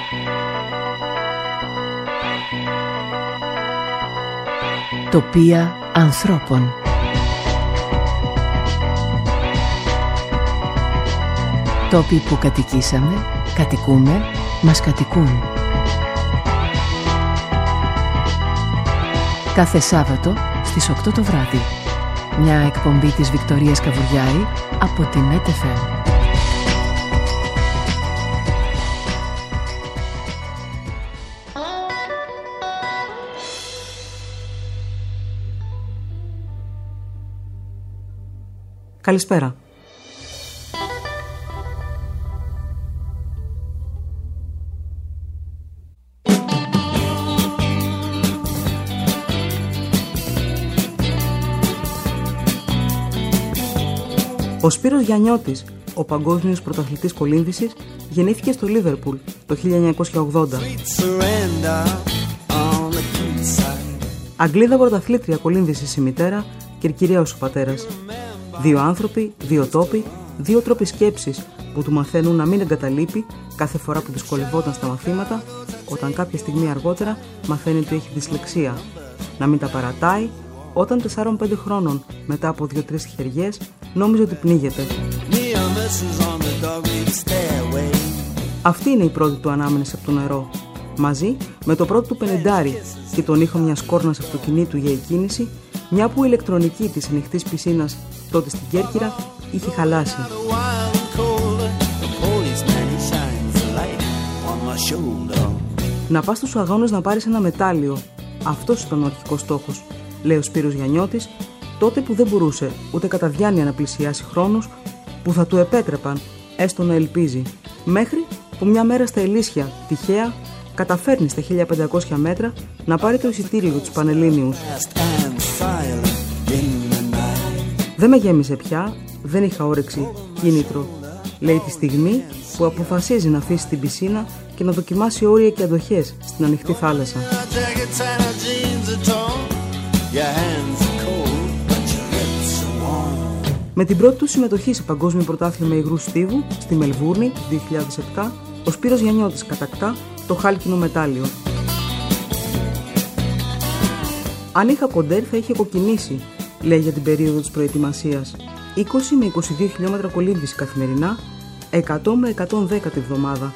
Τοπία ανθρώπων. Τόποι που κατοικήσαμε, κατοικούμε, μας κατοικούν. Κάθε Σάββατο στις 8 το βράδυ. Μια εκπομπή της Βικτωρίας Καβουριάρη από την ΕΤΕΦΕΜ. Καλησπέρα. Ο Σπύρος Γιαννιώτης, ο παγκόσμιος πρωταθλητής κολύμβησης, γεννήθηκε στο Λίβερπουλ το 1980. Αγγλίδα πρωταθλήτρια κολύμβησης η μητέρα, Κερκυραίος ο πατέρας. Δύο άνθρωποι, δύο τόποι, δύο τρόποι σκέψης που του μαθαίνουν να μην εγκαταλείπει κάθε φορά που δυσκολευόταν στα μαθήματα, όταν κάποια στιγμή αργότερα μαθαίνει ότι έχει δυσλεξία. Να μην τα παρατάει, όταν 4-5 χρόνων μετά από 2-3 χεριές νόμιζε ότι πνίγεται. Αυτή είναι η πρώτη του ανάμενηση από το νερό, μαζί με το πρώτο του πενιντάρι και τον ήχο μιας κόρνας αυτοκινήτου για εκκίνηση, μια που η ηλεκτρονική της ανοιχτής πισίνας τότε στην Κέρκυρα είχε χαλάσει. Να πας στους αγώνες να πάρεις ένα μετάλλιο. Αυτός ήταν ο αρχικός στόχος, λέει ο Σπύρος Γιαννιώτης, τότε που δεν μπορούσε ούτε κατά διάνοια να πλησιάσει χρόνους που θα του επέτρεπαν έστω να ελπίζει, μέχρι που μια μέρα στα Ελίσια, τυχαία, καταφέρνει στα 1500 μέτρα να πάρει το εισιτήριο για τους Πανελλήνιους. Δεν με γέμισε πια, δεν είχα όρεξη, κίνητρο, λέει τη στιγμή που αποφασίζει να αφήσει την πισίνα και να δοκιμάσει όρια και αντοχές στην ανοιχτή θάλασσα. Με την πρώτη του συμμετοχή σε παγκόσμιο πρωτάθλημα υγρού στίβου στη Μελβούρνη το 2007, ο Σπύρος Γιαννιώτης κατακτά το χάλκινο μετάλλιο. Αν είχα κοντέρ θα είχε κοκκινήσει, λέει για την περίοδο της προετοιμασίας. 20 με 22 χιλιόμετρα κολύμβηση καθημερινά, 100 με 110 τη βδομάδα.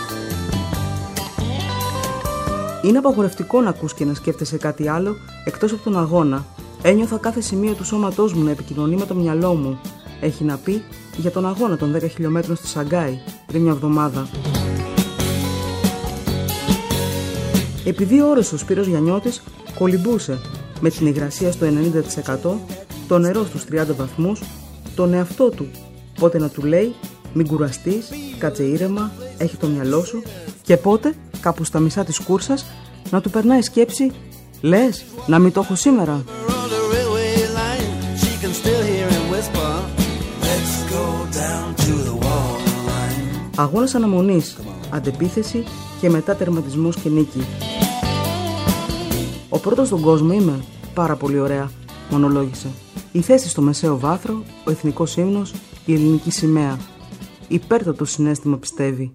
Είναι απαγορευτικό να ακούς και να σκέφτεσαι κάτι άλλο εκτός από τον αγώνα. Ένιωθα κάθε σημείο του σώματός μου να επικοινωνεί με το μυαλό μου, έχει να πει για τον αγώνα των 10 χιλιόμετρων στη Σαγκάη πριν μια εβδομάδα. Επί 2 ώρες ο Σπύρος Γιαννιώτης κολυμπούσε με την υγρασία στο 90%, το νερό στους 30 βαθμούς, τον εαυτό του πότε να του λέει μην κουραστείς, κάτσε ήρεμα, έχει το μυαλό σου, και πότε κάπου στα μισά της κούρσας να του περνάει σκέψη, λες να μην το έχω σήμερα. Αγώνας αναμονής, αντεπίθεση και μετά τερματισμός και νίκη. Ο πρώτος στον κόσμο είμαι, πάρα πολύ ωραία, μονολόγησε. Η θέση στο μεσαίο βάθρο, ο εθνικός ύμνος, η ελληνική σημαία. Υπέρτατο συναίσθημα πιστεύει.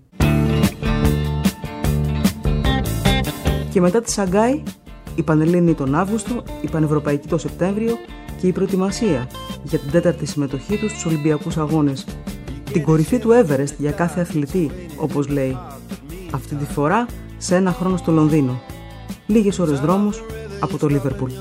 Και μετά τη Σαγκάη, η Πανελλήνιοι τον Αύγουστο, η Πανευρωπαϊκή τον Σεπτέμβριο και η προετοιμασία για την 4η συμμετοχή του στους Ολυμπιακούς Αγώνες. Την κορυφή του Everest για κάθε αθλητή, όπως λέει. Αυτή τη φορά σε 1 χρόνο στο Λονδίνο. Λίγες ώρες δρόμους από το Λίβερπουλ.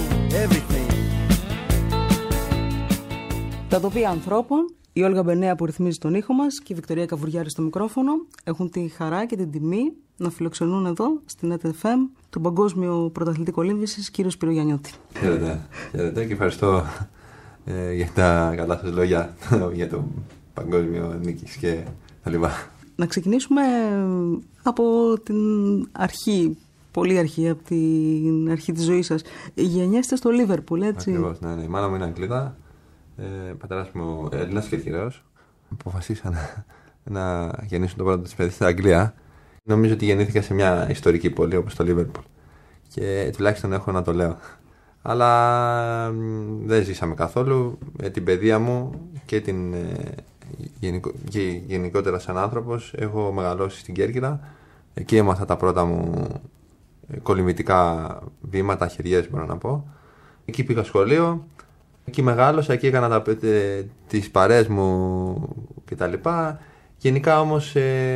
Τα τοπία ανθρώπων, η Όλγα Μπενέα που ρυθμίζει τον ήχο μας και η Βικτωρία Καβουριάρη στο μικρόφωνο έχουν τη χαρά και την τιμή να φιλοξενούν εδώ στην ΕΤΕΦΕΜ τον παγκόσμιο πρωταθλητή κολύμβησης κύριο Σπύρο Γιαννιώτη. Χαίρετε και ευχαριστώ για τα καλά σας λόγια για το παγκόσμιο νίκης και τα λοιπά. Να ξεκινήσουμε από την αρχή, πολύ αρχή, από την αρχή της ζωής σας. Γεννιέστε στο Λίβερπουλ, έτσι? Ακριβώς, ναι. Η μάνα μου είναι Αγγλίδα, πατέρας μου Έλληνας Κερκυραίος. Αποφασίσαν να γεννήσουν το πρώτο της παιδί στην Αγγλία. Νομίζω ότι γεννήθηκα σε μια ιστορική πόλη όπως το Λίβερπουλ και τουλάχιστον έχω να το λέω. Αλλά δεν ζήσαμε καθόλου την παιδεία μου και γενικότερα σαν άνθρωπος. Έχω μεγαλώσει στην Κέρκυρα Εκεί έμαθα τα πρώτα μου κολυμβητικά βήματα, χεριές μπορώ να πω. Εκεί πήγα σχολείο, εκεί μεγάλωσα, εκεί έκανα τις παρέες μου κτλ. Γενικά όμως,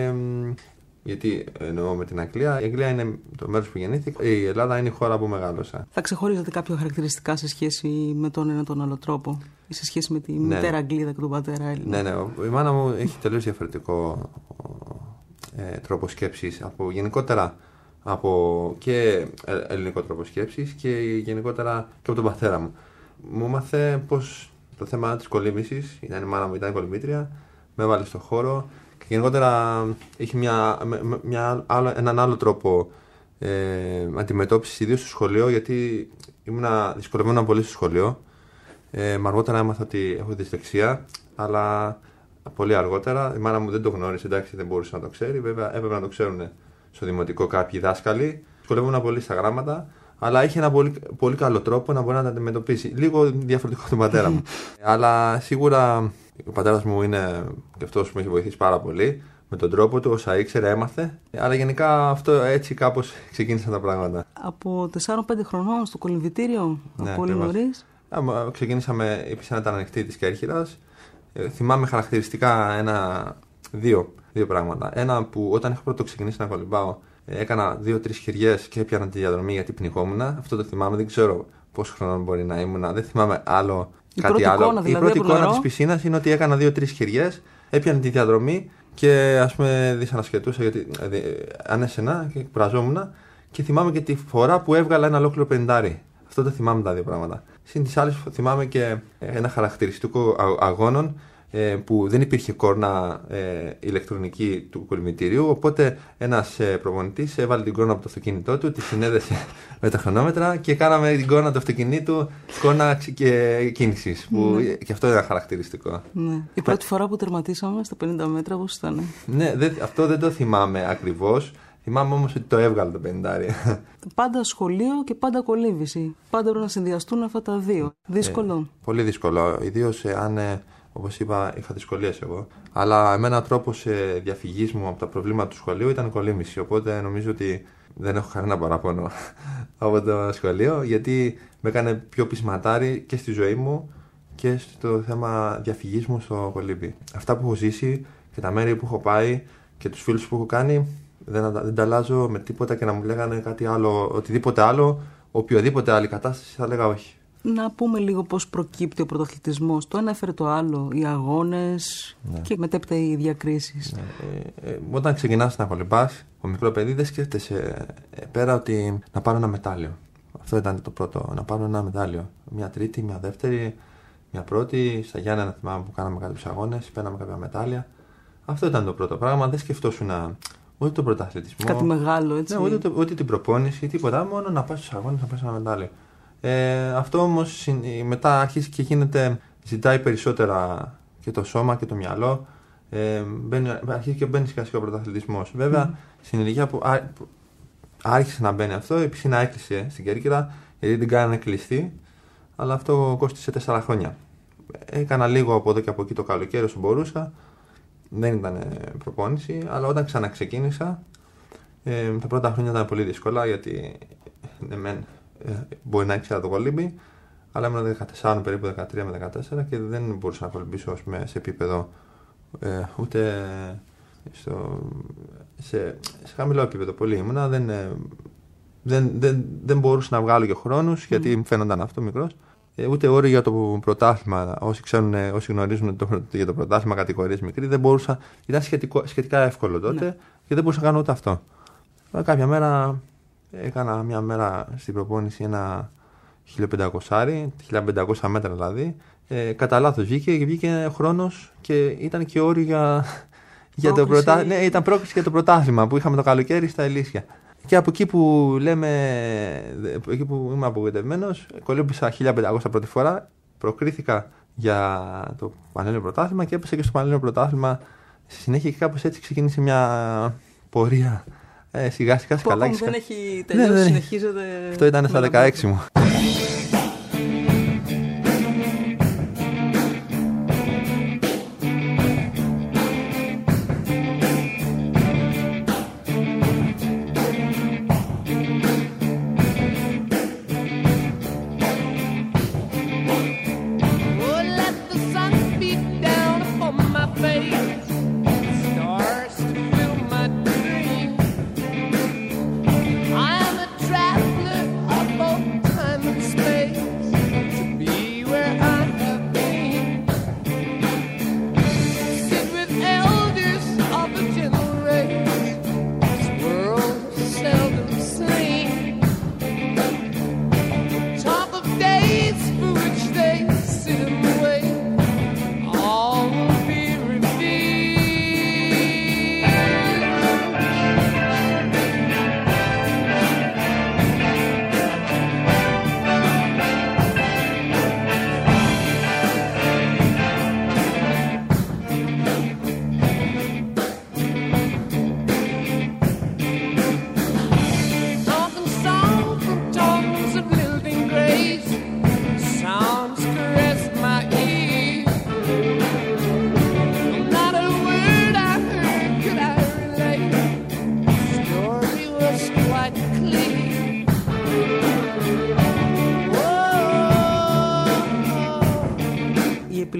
γιατί εννοώ με την Αγγλία, η Αγγλία είναι το μέρος που γεννήθηκα, η Ελλάδα είναι η χώρα που μεγάλωσα. Θα ξεχωρίζατε κάποια χαρακτηριστικά σε σχέση με τον ένα τον άλλο τρόπο ή σε σχέση με τη μητέρα Αγγλίδα και τον πατέρα Έλληνα? Ναι. Η μάνα μου έχει τελείως διαφορετικό τρόπο σκέψης γενικότερα από και ελληνικό τρόπο σκέψης και γενικότερα και από τον πατέρα μου. Μου έμαθε πως το θέμα της κολύμβησης, η μάνα μου ήταν κολυμβήτρια, με έβαλε στον χώρο και γενικότερα είχε έναν άλλο τρόπο αντιμετώπισης, ιδίως στο σχολείο, γιατί δυσκολευόμουν πολύ στο σχολείο. Αργότερα έμαθα ότι έχω δυσλεξία, αλλά πολύ αργότερα. Η μάνα μου δεν το γνώρισε, εντάξει, δεν μπορούσε να το ξέρει. Βέβαια, έπρεπε να το ξέρουν στο δημοτικό κάποιοι δάσκαλοι. Δυσκολεύονταν πολύ στα γράμματα, αλλά είχε ένα πολύ, πολύ καλό τρόπο να μπορεί να τα αντιμετωπίσει. Λίγο διαφορετικό από τον πατέρα μου. Αλλά σίγουρα ο πατέρας μου είναι και αυτός που με έχει βοηθήσει πάρα πολύ. Με τον τρόπο του, όσα ήξερε, έμαθε. Αλλά γενικά αυτό έτσι κάπως ξεκίνησαν τα πράγματα. Από 4-5 χρονών στο κολυμβητήριο, ναι, πολύ νωρίς. Ξεκίνησαμε, η πισίνα ήταν ανοιχτή της Κέρκυρας. Θυμάμαι χαρακτηριστικά δύο πράγματα. Ένα που όταν είχα πρώτο ξεκινήσει να κολυμπάω, έκανα 2-3 χειριές και έπιανα τη διαδρομή γιατί πνιγόμουν. Αυτό το θυμάμαι, δεν ξέρω πόσο χρόνο μπορεί να ήμουν. Δεν θυμάμαι κάτι άλλο. Η πρώτη εικόνα της πισίνας είναι ότι έκανα 2-3 χειριές, έπιανα τη διαδρομή και ας πούμε δυσανασχετούσα γιατί ανέσαινα και κουραζόμουν. Και θυμάμαι και τη φορά που έβγαλα ένα ολόκληρο πεντάρι. Αυτό το θυμάμαι τα δύο πράγματα. Συν τις άλλες θυμάμαι και ένα χαρακτηριστικό αγώνων που δεν υπήρχε κόρνα ηλεκτρονική του κολυμβητηρίου, οπότε ένας προπονητής έβαλε την κόρνα από το αυτοκίνητό του, τη συνέδεσε με τα χρονόμετρα και κάναμε την κόρνα του αυτοκινήτου κόρνα και κίνησης, που και αυτό ήταν χαρακτηριστικό. Ναι. Η πρώτη φορά που τερματίσαμε στα 50 μέτρα πώς ήταν? Ναι, αυτό δεν το θυμάμαι ακριβώς. Θυμάμαι όμως ότι το έβγαλε το 50. Πάντα σχολείο και πάντα κολύμβηση. Πάντα πρέπει να συνδυαστούν αυτά τα δύο. Δύσκολο. Πολύ δύσκολο. Ιδίως αν, όπως είπα, είχα δυσκολίες εγώ. Αλλά εμένα τρόπος διαφυγής μου από τα προβλήματα του σχολείου ήταν κολύμβηση. Οπότε νομίζω ότι δεν έχω κανένα παράπονο από το σχολείο, γιατί με έκανε πιο πεισματάρι και στη ζωή μου και στο θέμα διαφυγής μου στο κολύμπι. Αυτά που έχω ζήσει και τα μέρη που έχω πάει και τους φίλους που έχω κάνει, δεν τα αλλάζω με τίποτα, και να μου λέγανε κάτι άλλο, οτιδήποτε άλλο, οποιοδήποτε άλλη κατάσταση, θα λέγα όχι. Να πούμε λίγο πώς προκύπτει ο πρωταθλητισμός. Το ένα έφερε το άλλο, οι αγώνες και μετέπειτα οι διακρίσεις. Όταν ξεκινάς να κολυμπάς, ο μικρό παιδί δεν σκέφτεσαι πέρα ότι να πάρω ένα μετάλλιο. Αυτό ήταν το πρώτο, να πάρω ένα μετάλλιο. Μια τρίτη, μια δεύτερη, μια πρώτη. Στα Γιάννενα θυμάμαι που κάναμε κάποιους αγώνες, παίρναμε κάποια μετάλλια. Αυτό ήταν το πρώτο πράγμα. Δεν σκεφτόσουν ούτε τον πρωταθλητισμό. Κάτι μεγάλο, έτσι. Ναι, ούτε την προπόνηση, τίποτα. Μόνο να πας στους αγώνες, να πάρεις ένα μετάλλιο. Αυτό όμως μετά αρχίζει και ζητάει περισσότερα και το σώμα και το μυαλό. Αρχίζει και μπαίνει και ο πρωταθλητισμός. Βέβαια, στην ηλικία που άρχισε να μπαίνει αυτό, η πισίνα έκλεισε στην Κέρκυρα, γιατί την κάνανε κλειστή, αλλά αυτό κόστισε 4 χρόνια. Έκανα λίγο από εδώ και από εκεί το καλοκαίρι όσο μπορούσα. Δεν ήταν προπόνηση, αλλά όταν ξαναξεκίνησα, τα πρώτα χρόνια ήταν πολύ δύσκολα, γιατί μπορεί να ήξερα το κολύμπι, αλλά ήμουν 14, περίπου 13 με 14 και δεν μπορούσα να κολυμπήσω σε επίπεδο ούτε σε χαμηλό επίπεδο. Πολύ ήμουνα, δεν μπορούσα να βγάλω και χρόνους, γιατί μου φαίνονταν αυτό μικρός. Ούτε όριο για το πρωτάθλημα. Όσοι γνωρίζουν για το πρωτάθλημα κατηγορίες μικρή, δεν μπορούσα. Ήταν σχετικά εύκολο τότε και δεν μπορούσα να κάνω ούτε αυτό. Κάποια μέρα έκανα μια μέρα στην προπόνηση ένα 1500 μέτρα δηλαδή. Κατά λάθος βγήκε χρόνος και ήταν και όριο για το πρωτάθλημα. Ναι, ήταν πρόκληση για το πρωτάθλημα που είχαμε το καλοκαίρι στα Ελίσια. Και από εκεί που εκεί που είμαι απογοητευμένος, κολύμπησα 1500 πρώτη φορά, προκρίθηκα για το Πανελλήνιο Πρωτάθλημα και έπεσα και στο Πανελλήνιο Πρωτάθλημα στη συνέχεια, και κάπως έτσι ξεκίνησε μια πορεία σιγά σιγά σκαλάκι. Που δεν έχει τελειώσει, συνεχίζεται. Αυτό ήταν στα 16 μου.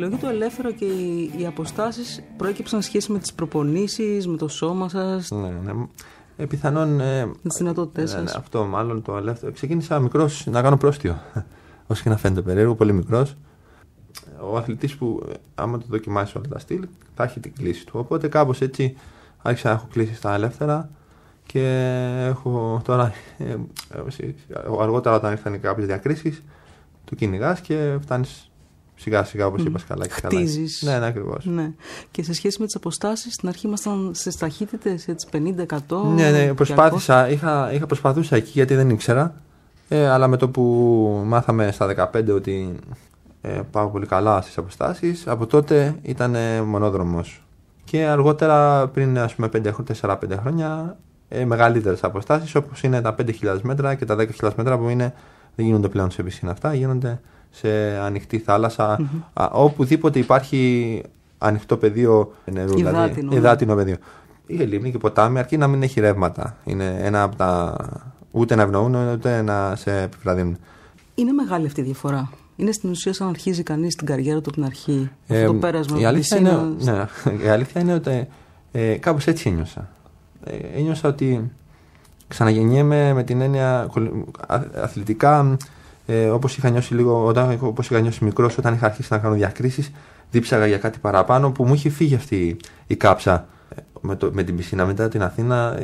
επιλογή του ελεύθερο και οι αποστάσεις προέκυψαν σχέση με τις προπονήσεις, με το σώμα σας. Ναι. Πιθανόν. Με τις δυνατότητες σας. Αυτό μάλλον το ελεύθερο. Ξεκίνησα μικρός να κάνω πρόστιο. Όσο και να φαίνεται περίεργο, πολύ μικρός. Ο αθλητής που, άμα το δοκιμάσει όλα τα στυλ, θα έχει την κλίση του. Οπότε κάπως έτσι άρχισα να έχω κλείσει στα ελεύθερα και έχω τώρα. Αργότερα, όταν ήρθαν κάποιες διακρίσεις, το κυνηγάς και φτάνεις σιγά σιγά, όπως είπα, καλά και καλά. Χτίζεις. Ναι, ακριβώς. Ναι. Και σε σχέση με τις αποστάσεις, στην αρχή ήμασταν στις ταχύτητες, έτσι 50-100. Ναι, προσπάθησα. Είχα προσπαθούσα εκεί γιατί δεν ήξερα. Αλλά με το που μάθαμε στα 15 ότι πάω πολύ καλά στις αποστάσεις, από τότε ήταν μονόδρομος. Και αργότερα, πριν ας πούμε 4-5 χρόνια, μεγαλύτερες αποστάσεις, όπως είναι τα 5.000 μέτρα και τα 10.000 μέτρα, που δεν γίνονται πλέον σε πισίνα αυτά, γίνονται σε ανοιχτή θάλασσα, οπουδήποτε υπάρχει ανοιχτό πεδίο νερού, υδάτινο πεδίο. Ή λίμνη και ποτάμι, αρκεί να μην έχει ρεύματα. Είναι ένα από τα. Ούτε να ευνοούν, ούτε να σε επιβραδύνουν. Είναι μεγάλη αυτή η διαφορά. Είναι στην ουσία σαν να αρχίζει κανείς την καριέρα του από την αρχή. Αυτό το πέρασμα. Η αλήθεια είναι ότι κάπως έτσι ένιωσα. Ένιωσα ότι ξαναγεννιέμαι με την έννοια αθλητικά, όπως είχα νιώσει όπως είχα νιώσει μικρός όταν είχα αρχίσει να κάνω διακρίσεις. Δίψαγα για κάτι παραπάνω που μου είχε φύγει αυτή η κάψα. Με την πισίνα μετά την Αθήνα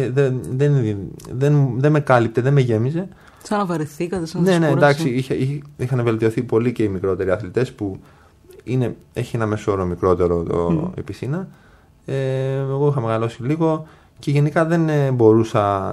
δεν με κάλυπτε, δεν με γέμιζε. Σαν να βαρεθήκατε, σαν να εντάξει, είχαν βελτιωθεί πολύ και οι μικρότεροι αθλητές που έχει ένα μεσόωρο μικρότερο η πισίνα. Εγώ είχα μεγαλώσει λίγο και γενικά δεν μπορούσα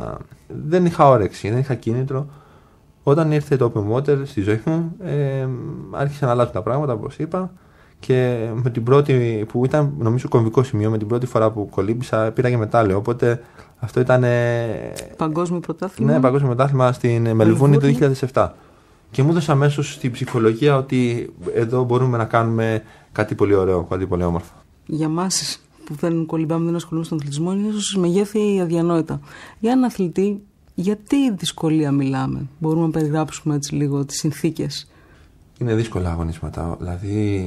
δεν είχα όρεξη, δεν είχα κίνητρο. Όταν ήρθε το open water στη ζωή μου, άρχισαν να αλλάζουν τα πράγματα, όπως είπα. Και με την πρώτη, που ήταν νομίζω κομβικό σημείο, με την πρώτη φορά που κολύμπησα, πήρα και μετάλλιο. Οπότε αυτό ήταν. Παγκόσμιο πρωτάθλημα. Ναι, παγκόσμιο πρωτάθλημα στην Μελβούρνη το 2007. Και μου έδωσε αμέσως στην ψυχολογία ότι εδώ μπορούμε να κάνουμε κάτι πολύ ωραίο, κάτι πολύ όμορφο. Για εμάς που δεν κολυμπάμε, δεν ασχολούμαστε στον αθλητισμό, είναι ίσως μεγέθη αδιανόητα. Για έναν αθλητή, γιατί δυσκολία μιλάμε? Μπορούμε να περιγράψουμε έτσι λίγο τις συνθήκες? Είναι δύσκολα αγωνίσματα. Δηλαδή,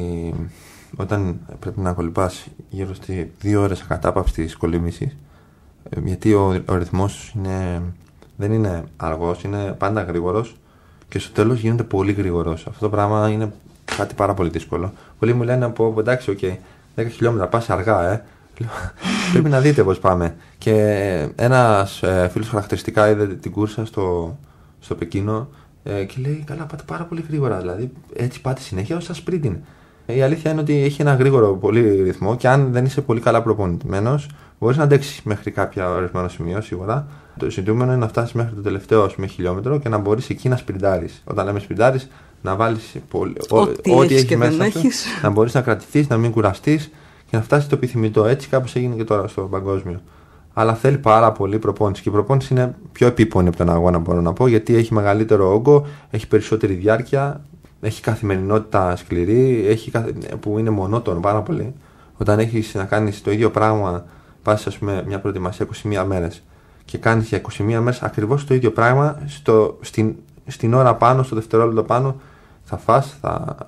όταν πρέπει να κολυμπάς γύρω στις 2 ώρες ακατάπαυστης κολύμβησης, γιατί ο ρυθμός δεν είναι αργός, είναι πάντα γρήγορος και στο τέλος γίνεται πολύ γρήγορος. Αυτό το πράγμα είναι κάτι πάρα πολύ δύσκολο. Πολλοί μου λένε εντάξει, 10 χιλιόμετρα πας αργά, πρέπει να δείτε πώς πάμε. Και ένας φίλος χαρακτηριστικά είδε την κούρσα στο Πεκίνο και λέει: καλά, πάτε πάρα πολύ γρήγορα. Δηλαδή, έτσι πάτε συνέχεια ως sprint είναι. Η αλήθεια είναι ότι έχει ένα γρήγορο πολύ ρυθμό και αν δεν είσαι πολύ καλά προπονημένος, μπορείς να αντέξεις μέχρι κάποιο ορισμένο σημείο σίγουρα. Το ζητούμενο είναι να φτάσεις μέχρι το τελευταίο χιλιόμετρο και να μπορείς εκεί να σπριντάρεις. Όταν λέμε σπριντάρεις, να βάλεις ό,τι έχεις μέσα σου, να μπορείς να κρατηθείς, να μην κουραστείς και να φτάσεις το επιθυμητό. Έτσι κάπως έγινε και τώρα στο παγκόσμιο. Αλλά θέλει πάρα πολύ προπόνηση. Και η προπόνηση είναι πιο επίπονη από τον αγώνα, μπορώ να πω, γιατί έχει μεγαλύτερο όγκο, έχει περισσότερη διάρκεια, έχει καθημερινότητα σκληρή, που είναι μονότονο πάρα πολύ. Όταν έχεις να κάνεις το ίδιο πράγμα, πας ας πούμε μια προετοιμασία 21 μέρες και κάνεις για 21 μέρες ακριβώς το ίδιο πράγμα, στην ώρα πάνω, στο δευτερόλεπτο πάνω, θα φας,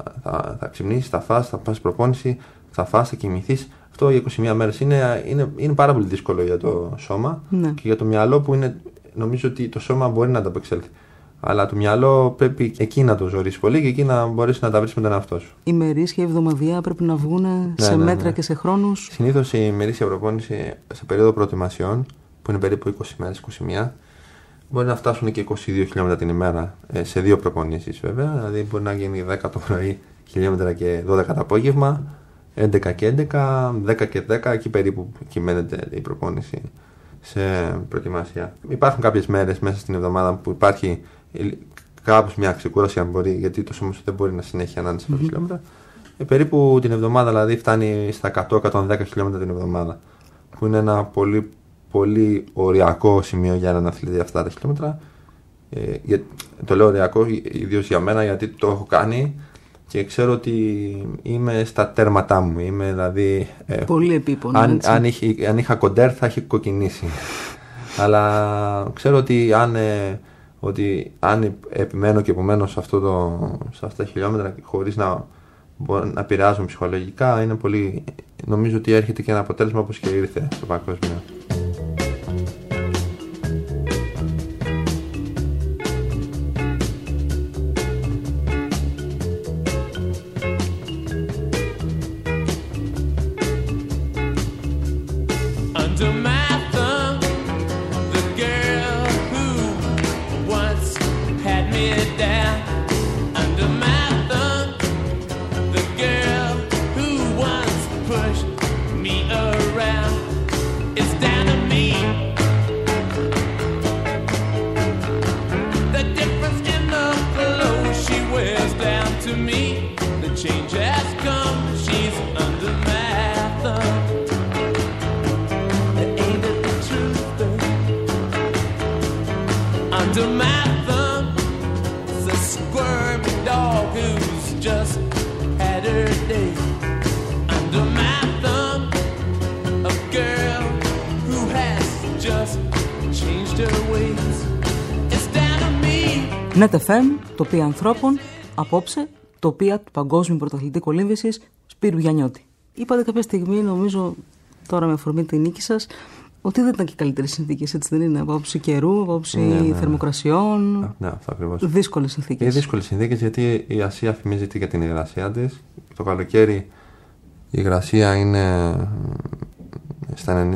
θα ξυπνήσεις, θα φας, θα πας προπόνηση, θα φας, θα κοιμηθείς. Αυτό για 21 μέρες είναι πάρα πολύ δύσκολο για το σώμα και για το μυαλό, που νομίζω ότι το σώμα μπορεί να ανταπεξέλθει. Αλλά το μυαλό πρέπει εκεί να το ζωρίσει πολύ και εκεί να μπορέσει να τα βρει με τον εαυτό σου. Η μερίσια, η εβδομαδιαία πρέπει να βγουν σε μέτρα και σε χρόνους. Συνήθως η μερίσια προπόνηση σε περίοδο προετοιμασιών, που είναι περίπου 20 μέρες, 21, μπορεί να φτάσουν και 22 χιλιόμετρα την ημέρα, σε 2 προπονήσεις βέβαια. Δηλαδή μπορεί να γίνει 10 το πρωί χιλιόμετρα και 12 το απόγευμα, 11 και 11, 10 και 10, εκεί περίπου κυμαίνεται η προπόνηση σε προετοιμασία. Υπάρχουν κάποιες μέρες μέσα στην εβδομάδα που υπάρχει κάπως μια ξεκούραση, αν μπορεί, γιατί το σώμα σου δεν μπορεί να συνέχεια να είναι σε 100 χιλιόμετρα. Περίπου την εβδομάδα δηλαδή φτάνει στα 100-110 χιλιόμετρα την εβδομάδα, που είναι ένα πολύ, πολύ οριακό σημείο για έναν αθλητή αυτά τα χιλιόμετρα. Το λέω οριακό ιδίως για μένα, γιατί το έχω κάνει και ξέρω ότι είμαι στα τέρματά μου. Είμαι δηλαδή. Πολύ επίπονο. Αν είχα κοντέρ θα είχε κοκκινήσει. Αλλά ξέρω ότι αν επιμένω και επομένω σε αυτά τα χιλιόμετρα, χωρίς μπορεί να επηρεάζουν ψυχολογικά. Είναι πολύ... Νομίζω ότι έρχεται και ένα αποτέλεσμα όπως και ήρθε στο παγκόσμιο. NetFM, τοπία ανθρώπων, απόψε, τοπία του Παγκόσμιου Πρωταθλητή Κολύμβησης Σπύρου Γιαννιώτη. Είπατε κάποια στιγμή, νομίζω τώρα με αφορμή τη νίκη σας, ότι δεν ήταν και καλύτερες συνθήκες, έτσι δεν είναι, από άποψη καιρού, από άποψη θερμοκρασιών. Ναι, αυτό ακριβώς. Δύσκολες συνθήκες. Δύσκολες συνθήκες, γιατί η Ασία φημίζεται για την υγρασία της. Το καλοκαίρι η υγρασία είναι στα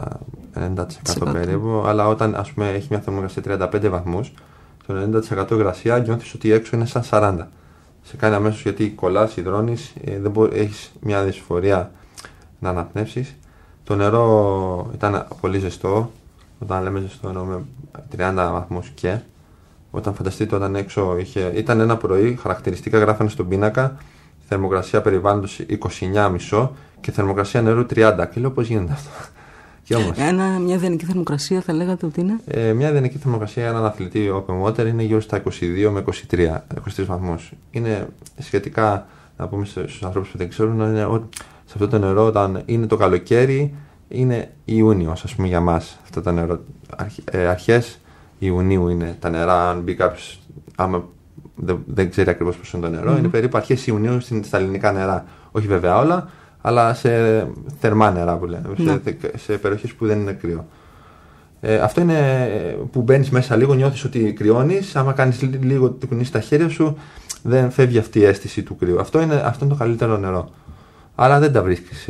90% περίπου, αλλά όταν ας πούμε έχει μια θερμοκρασία 35 βαθμούς, το 90% υγρασία νιώθεις ότι έξω είναι σαν 40. Σε κάνει αμέσως, γιατί κολλάς, υδρώνεις, έχεις μια δυσφορία να αναπνεύσεις. Το νερό ήταν πολύ ζεστό. Όταν λέμε ζεστό εννοούμε 30 βαθμούς και. Όταν φανταστείτε όταν έξω ήταν ένα πρωί, χαρακτηριστικά γράφανε στον πίνακα, θερμοκρασία περιβάλλοντος 29,5 και θερμοκρασία νερού 30. Και λέω πώς γίνεται αυτό. Και όμως, μια ιδανική θερμοκρασία θα λέγατε ότι είναι? Μια ιδανική θερμοκρασία για έναν αθλητή open water είναι γύρω στα 22 με 23 βαθμούς. Είναι σχετικά, να πούμε στους ανθρώπους που δεν ξέρουν, είναι ότι σε αυτό το νερό όταν είναι το καλοκαίρι είναι Ιούνιος, ας πούμε, για μας. Αυτό το νερό, αρχές Ιουνίου είναι τα νερά. Αν μπει κάποιος, άμα δεν ξέρει ακριβώς πώς είναι το νερό, είναι περίπου αρχές Ιουνίου στα ελληνικά νερά. Όχι βέβαια όλα, αλλά σε θερμά νερά που λέμε, σε περιοχές που δεν είναι κρύο. Αυτό είναι που μπαίνεις μέσα λίγο, νιώθεις ότι κρυώνεις. Άμα κάνεις λίγο, το κουνήσεις τα χέρια σου, δεν φεύγει αυτή η αίσθηση του κρύου. Αυτό είναι το καλύτερο νερό. Αλλά δεν τα βρίσκεις.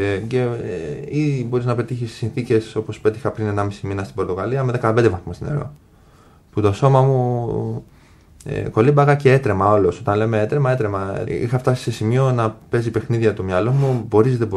Ή μπορείς να πετύχεις συνθήκες όπως πέτυχα πριν 1,5 μήνα στην Πορτογαλία με 15 βαθμούς νερό. Που το σώμα μου κολύμπαγα και έτρεμα όλος. Όταν λέμε έτρεμα. Είχα φτάσει σε σημείο να παίζει παιχνίδια το μυαλό μου. Μπορείς, δεν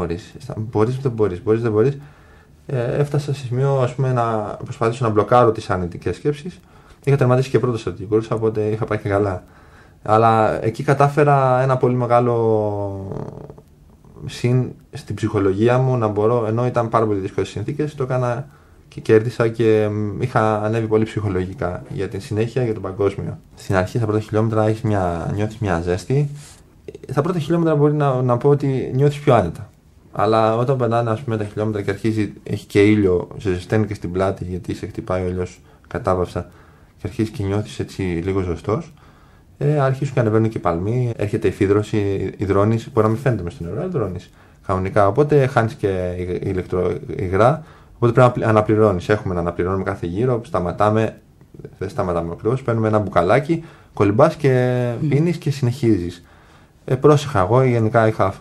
μπορείς. Έφτασα σε σημείο, ας πούμε, να προσπαθήσω να μπλοκάρω τις αρνητικές σκέψεις. Είχα τερματίσει και πρώτος από την κούρσα, οπότε είχα πάει και καλά. Αλλά εκεί κατάφερα ένα πολύ μεγάλο συν στην ψυχολογία μου να μπορώ, ενώ ήταν πάρα πολύ δύσκολες συνθήκες, το έκανα και κέρδισα και είχα ανέβει πολύ ψυχολογικά για την συνέχεια, για το παγκόσμιο. Στην αρχή, στα πρώτα χιλιόμετρα, νιώθεις μια ζέστη. Στα πρώτα χιλιόμετρα μπορεί να πω ότι νιώθεις πιο άνετα. Αλλά όταν περνάνε, ας πούμε, τα χιλιόμετρα και έχει και ήλιο, σε ζεσταίνει και στην πλάτη, γιατί σε χτυπάει ο ήλιος κατάβαυσα, και αρχίζει και νιώθεις έτσι λίγο ζεστός, αρχίζουν και ανεβαίνουν και οι παλμοί, έρχεται η φύδρωση, υδρώνεις, μπορεί να μην φαίνεται μες στο νερό, αλλά υδρώνεις κανονικά. Οπότε χάνεις και ηλεκτροϊγρά, οπότε πρέπει να αναπληρώνεις. Έχουμε να αναπληρώνουμε κάθε γύρο, σταματάμε, δεν σταματάμε ακριβώς, παίρνουμε ένα μπουκαλάκι, κολυμπάς και πίνεις και συνεχίζεις. Πρόσεχα, εγώ γενικά είχα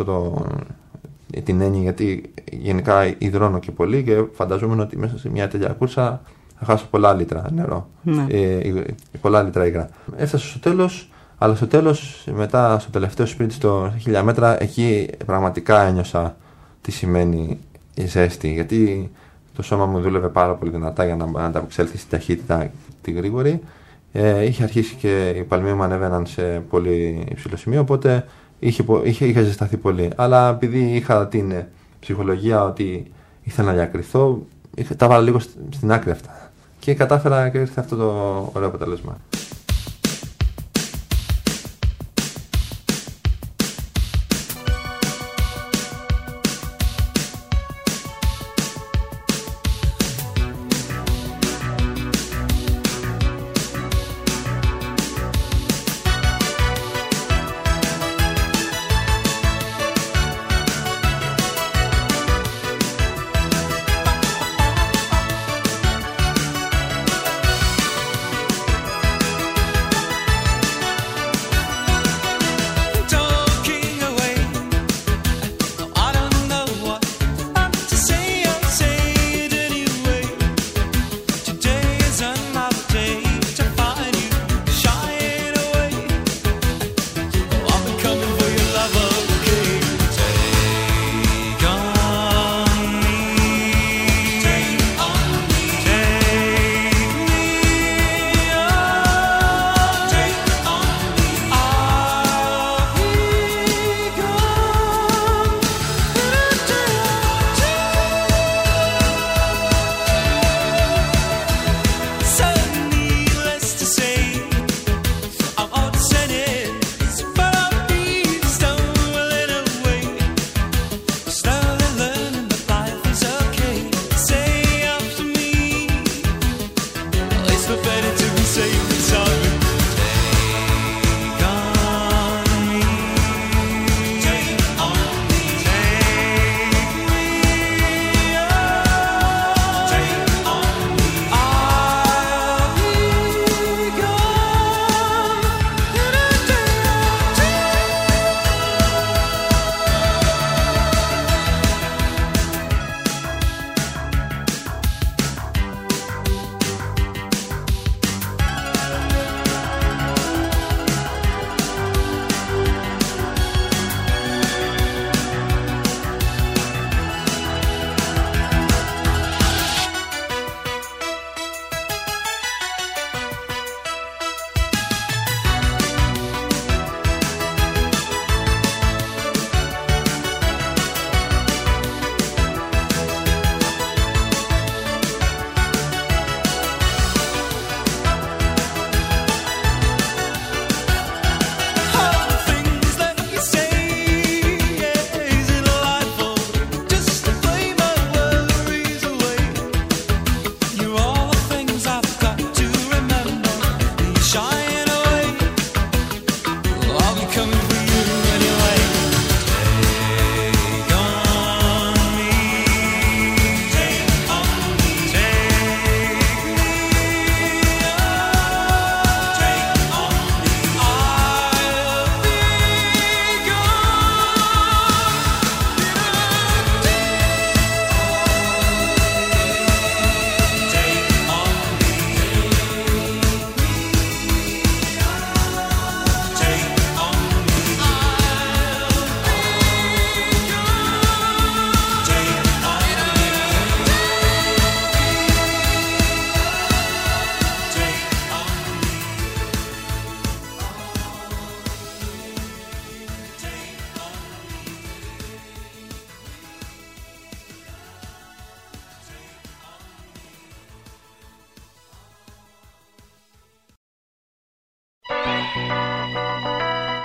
την έννοια, γιατί γενικά υδρώνω και πολύ και φανταζόμουν ότι μέσα σε μια τέτοια κούρσα θα χάσω πολλά λίτρα νερό, πολλά λίτρα υγρά. Έφτασα στο τέλος, αλλά στο τέλος, μετά στο τελευταίο σπίτι, στο 1000 μέτρα, εκεί πραγματικά ένιωσα τι σημαίνει η ζέστη, γιατί το σώμα μου δούλευε πάρα πολύ δυνατά για να ανταπεξέλθει στην ταχύτητα τη γρήγορη. Είχε αρχίσει και οι παλμοί μου ανέβαιναν σε πολύ υψηλό σημείο, οπότε είχα ζεσταθεί πολύ. Αλλά επειδή είχα την ψυχολογία ότι ήθελα να διακριθώ, τα βάλα λίγο στην άκρη αυτά. Και κατάφερα και ήρθε αυτό το ωραίο αποτέλεσμα.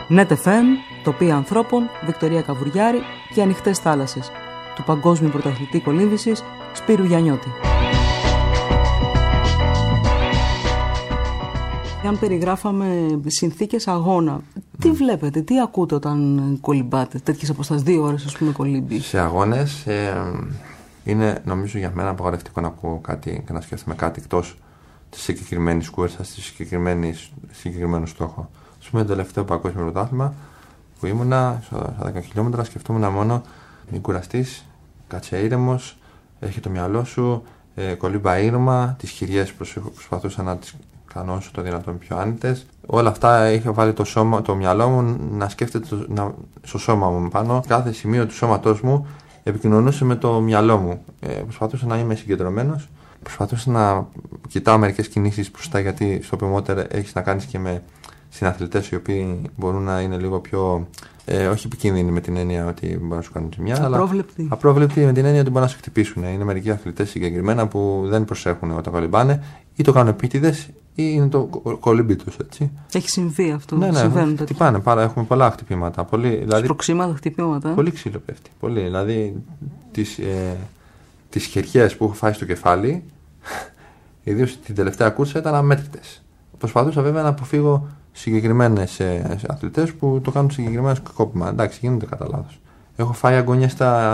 NetFM, τοπία ανθρώπων, Βικτωρία Καβουριάρη και ανοιχτές θάλασσες. Του παγκόσμιου πρωταθλητή κολύμβησης Σπύρου Γιαννιώτη. Αν περιγράφαμε συνθήκες αγώνα, τι βλέπετε, τι ακούτε όταν κολυμπάτε τέτοιες αποστάσεις, 2 ώρες ας πούμε κολύμπη? Σε αγώνες είναι νομίζω για μένα απαγορευτικό να ακούω κάτι και να σκέφτομαι κάτι εκτός της συγκεκριμένης κούρσας, της συγκεκριμένου στόχου. Ας πούμε το τελευταίο παγκόσμιο πρωτάθλημα που ήμουνα στα 10 χιλιόμετρα, σκεφτόμουν μόνο μην κουραστείς, κάτσε ήρεμος, έχει το μυαλό σου, κολύμπα ήρεμα, τις χειριές προσπαθούσα να τις κάνω όσο το δυνατόν πιο άνετες. Όλα αυτά είχα βάλει το μυαλό μου να σκέφτεται στο σώμα μου πάνω. Κάθε σημείο του σώματός μου επικοινωνούσε με το μυαλό μου. Προσπαθούσα να είμαι συγκεντρωμένος. Προσπαθούσα να κοιτάω μερικές κινήσεις μπροστά, γιατί στο promoter έχεις να κάνεις και με συναθλητές οι οποίοι μπορούν να είναι λίγο πιο. Όχι επικίνδυνοι με την έννοια ότι μπορούν να σου κάνουν ζημιά, αλλά απρόβλεπτοι με την έννοια ότι μπορούν να σου χτυπήσουν. Είναι μερικοί αθλητές συγκεκριμένα που δεν προσέχουν όταν κολυμπάνε, ή το κάνουν επίτηδες ή είναι το κολύμπι τους. Έχει συμβεί αυτό? Ναι, χτυπάνε. Έχουμε πολλά χτυπήματα. Δηλαδή, σπροξήματα χτυπήματα. Πολύ ξύλο πέφτει. Πολύ. Δηλαδή τις χεριές που έχω φάει στο κεφάλι, ιδίως την τελευταία κούρσα, ήταν αμέτρητες. Προσπαθούσα βέβαια να αποφύγω συγκεκριμένες αθλητές που το κάνουν συγκεκριμένο σκόπιμα. Εντάξει, γίνονται κατά λάθος. Έχω φάει αγωνιές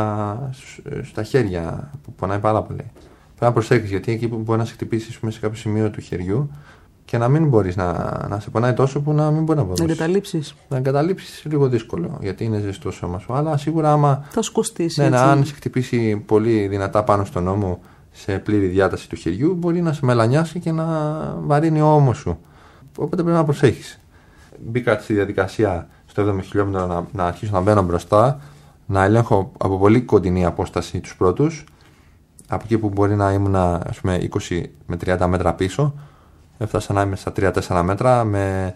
στα χέρια που πονάει πάρα πολύ. Πρέπει να προσέχεις, γιατί εκεί που μπορεί να σε χτυπήσει σε κάποιο σημείο του χεριού και να μην μπορείς να σε πονάει τόσο που να μην μπορεί να μπορείς. Να εγκαταλείψεις λίγο δύσκολο, γιατί είναι ζεστό σώμα σου. Αλλά σίγουρα άμα. Θα σου κοστίσει. Ναι, αν σε χτυπήσει πολύ δυνατά πάνω στον ώμο σε πλήρη διάταση του χεριού, μπορεί να σε μελανιάσει και να βαρύνει ο ώμος σου. Οπότε πρέπει να προσέχεις. Μπήκα στη διαδικασία στο 7ο χιλιόμετρο να αρχίσω να μπαίνω μπροστά, να ελέγχω από πολύ κοντινή απόσταση τους πρώτους. Από εκεί που μπορεί να ήμουν 20 με 30 μέτρα πίσω, έφτασα να είμαι στα 3-4 μέτρα,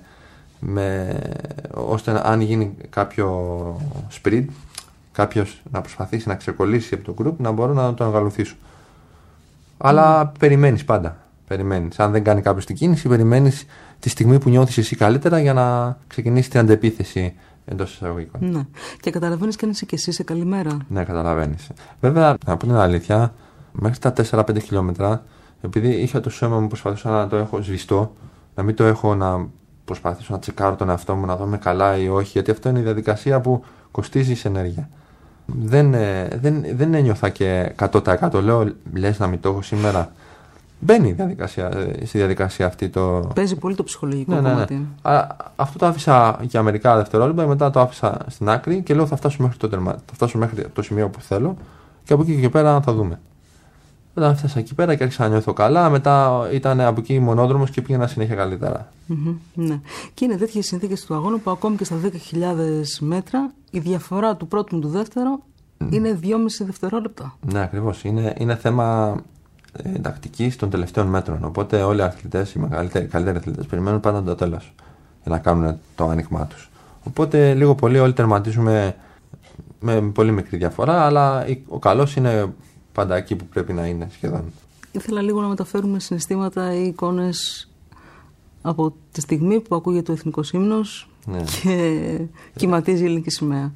ώστε αν γίνει κάποιο sprint, κάποιος να προσπαθήσει να ξεκολλήσει από το group, να μπορώ να τον εγκαλουθήσω. Αλλά περιμένεις πάντα. Περιμένεις. Αν δεν κάνει κάποιος την κίνηση, περιμένεις τη στιγμή που νιώθεις εσύ καλύτερα για να ξεκινήσεις την αντεπίθεση εντός εισαγωγικών. Ναι. Και καταλαβαίνεις και αν είσαι και εσύ σε καλή μέρα. Ναι, καταλαβαίνεις. Βέβαια, να πω την αλήθεια, μέχρι τα 4-5 χιλιόμετρα, επειδή είχα το σώμα μου, προσπαθούσα να το έχω σβηστό, να μην το έχω να προσπαθήσω να τσεκάρω τον εαυτό μου, να δω με καλά ή όχι, γιατί αυτό είναι η διαδικασία που κοστίζει ενέργεια. Δεν ένιωθα και 100%. Λέω, λες να μην το έχω σήμερα. Μπαίνει στη διαδικασία αυτή το. Παίζει πολύ το ψυχολογικό κομμάτι. Ναι. Αυτό το άφησα για μερικά δευτερόλεπτα, μετά το άφησα στην άκρη και λέω θα φτάσω μέχρι το τερμα. Θα φτάσω μέχρι το σημείο που θέλω και από εκεί και πέρα θα δούμε. Όταν έφτασα εκεί πέρα και άρχισα να νιώθω καλά, μετά ήταν από εκεί μονόδρομος και πήγαινα συνέχεια καλύτερα. Ναι. Και είναι τέτοιες συνθήκες του αγώνα που ακόμη και στα 10.000 μέτρα η διαφορά του πρώτου με του δεύτερου είναι 2,5 δευτερόλεπτα. Ναι, ακριβώς. Είναι θέμα τακτικής των τελευταίων μέτρων. Οπότε όλοι οι αθλητές, οι καλύτεροι αθλητές, περιμένουν πάντα το τέλος για να κάνουν το άνοιγμά τους. Οπότε λίγο πολύ όλοι τερματίζουμε με πολύ μικρή διαφορά, αλλά ο καλός είναι πάντα εκεί που πρέπει να είναι σχεδόν. Ήθελα λίγο να μεταφέρουμε συναισθήματα ή εικόνες από τη στιγμή που ακούγεται ο εθνικός ύμνος και κυματίζει η ελληνική σημαία.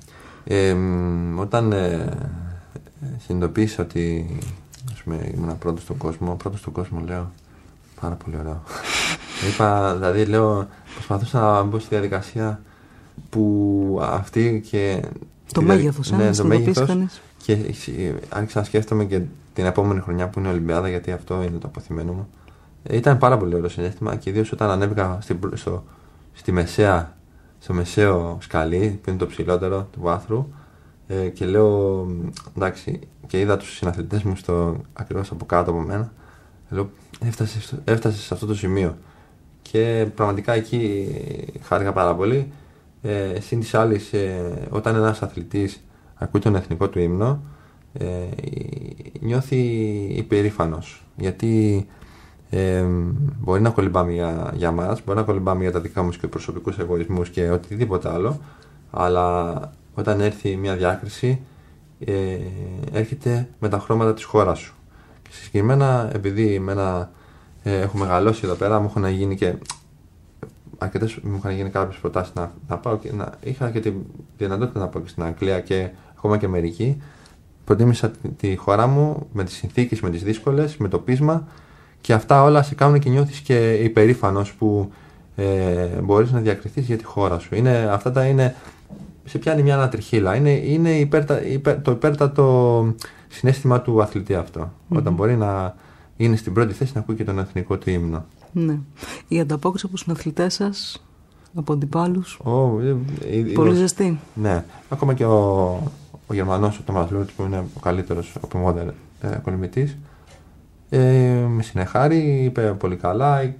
Όταν συνειδητοποίησα ότι ήμουν πρώτος στον κόσμο, λέω πάρα πολύ ωραίο. Προσπαθούσα να μπω στη διαδικασία που αυτή και. Το μέγεθος, το μέγεθος. Και άρχισα να σκέφτομαι και την επόμενη χρονιά που είναι Ολυμπιάδα, γιατί αυτό είναι το αποθυμένο μου. Ήταν πάρα πολύ ωραίο συναίσθημα και ιδίως όταν ανέβηκα στο μεσαίο σκαλί, που είναι το ψηλότερο του βάθρου, και λέω εντάξει, και είδα τους συναθλητές μου ακριβώς από κάτω από μένα. Λέω, έφτασε σε αυτό το σημείο. Και πραγματικά εκεί χάρηκα πάρα πολύ. Συν της άλλης, όταν ένας αθλητής ακούει τον εθνικό του ύμνο, νιώθει υπερήφανος. Γιατί μπορεί να κολυμπάμε για μας, μπορεί να κολυμπάμε για τα δικά μας και προσωπικούς εγωισμούς και οτιδήποτε άλλο, αλλά όταν έρθει μια διάκριση, έρχεται με τα χρώματα της χώρας σου. Και συγκεκριμένα, επειδή έχω μεγαλώσει εδώ πέρα, μου έχουν γίνει και μου είχαν γίνει κάποιες προτάσεις να πάω και είχα και τη δυνατότητα να πάω και στην Αγγλία και ακόμα και Αμερική. Προτίμησα τη χώρα μου με τις συνθήκες, με τις δύσκολες, με το πείσμα και αυτά όλα σε κάνουν και νιώθεις και υπερήφανος που μπορείς να διακριθείς για τη χώρα σου. Σε πιάνει μια ανατριχύλα. Είναι το υπέρτατο συναίσθημα του αθλητή αυτό. Όταν μπορεί να είναι στην πρώτη θέση να ακούει και τον εθνικό του ύμνο. Ναι. Η ανταπόκριση από τους συναθλητές σας, από αντιπάλους, πολύ ζεστή. Ναι. Ακόμα και ο Γερμανός, ο Τόμας Λούρτς, που είναι ο καλύτερος open water κολυμβητής, με συνεχάρη, είπε πολύ καλά.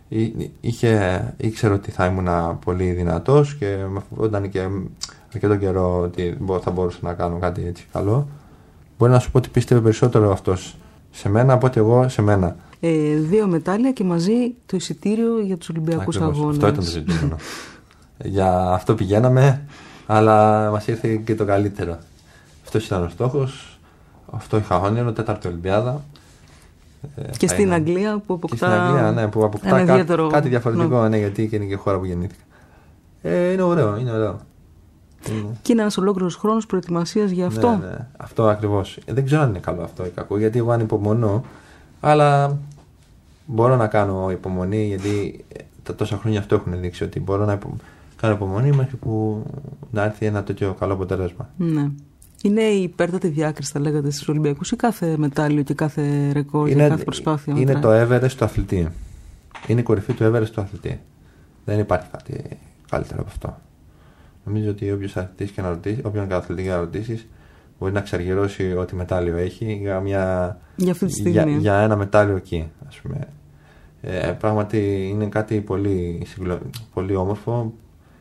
Ήξερε ότι θα ήμουν πολύ δυνατός και με φοβόταν και αρκετό καιρό ότι θα μπορούσα να κάνω κάτι έτσι καλό. Μπορεί να σου πω ότι πίστευε περισσότερο αυτός σε μένα από ότι εγώ σε μένα. 2 μετάλλια και μαζί το εισιτήριο για τους Ολυμπιακούς Αγώνες. Αυτό ήταν το ζητούμενο. Για αυτό πηγαίναμε, αλλά μας ήρθε και το καλύτερο. Αυτός ήταν ο στόχος. Αυτό είχα όνειρο, 4η Ολυμπιάδα. Και στην Αγγλία που αποκτά κάτι διαφορετικό, ναι, γιατί και είναι και χώρα που γεννήθηκα. Είναι ωραίο. Και είναι ένας ολόκληρος χρόνος προετοιμασίας για αυτό. Ναι, αυτό ακριβώς. Δεν ξέρω αν είναι καλό αυτό ή κακό, γιατί εγώ ανυπομονώ, αλλά μπορώ να κάνω υπομονή, γιατί τα τόσα χρόνια αυτό έχουν δείξει, ότι μπορώ να κάνω υπομονή μέχρι που να έρθει ένα τέτοιο καλό αποτέλεσμα. Ναι. Είναι η υπέρτατη διάκριση, θα λέγατε, στους Ολυμπιακούς, ή κάθε μετάλλιο και κάθε ρεκόρ, κάθε προσπάθεια? Είναι το Everest του αθλητή. Είναι η κορυφή του Everest του αθλητή. Δεν υπάρχει κάτι καλύτερο από αυτό. Νομίζω ότι όποιον αθλητή και να ρωτήσεις, μπορεί να ξαργυρώσει ό,τι μετάλλιο έχει για αυτή τη στιγμή. Για ένα μετάλλιο εκεί, ας πούμε. Πράγματι είναι κάτι πολύ όμορφο.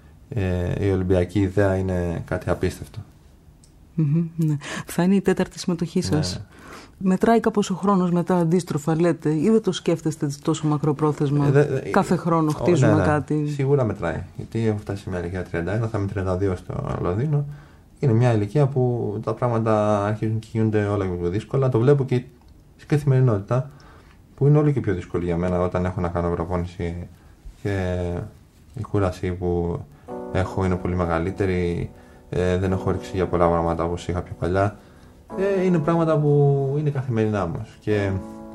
Η Ολυμπιακή ιδέα είναι κάτι απίστευτο. Ναι. Θα είναι η 4η συμμετοχή σας. Ναι. Μετράει κάπως ο χρόνος μετά αντίστροφα, λέτε, ή δεν το σκέφτεστε τόσο μακροπρόθεσμα? Κάθε χρόνο χτίζουμε κάτι. Σίγουρα μετράει. Γιατί έχω φτάσει σε μια ηλικία 31, θα είμαι 32 στο Λονδίνο. Είναι μια ηλικία που τα πράγματα αρχίζουν και γίνονται όλα και πιο δύσκολα. Το βλέπω και στην καθημερινότητα, που είναι όλο και πιο δύσκολη για μένα όταν έχω να κάνω προπόνηση και η κούραση που έχω είναι πολύ μεγαλύτερη. Δεν έχω όρεξη για πολλά πράγματα όπως είχα πιο παλιά. Είναι πράγματα που είναι καθημερινά όμως. Και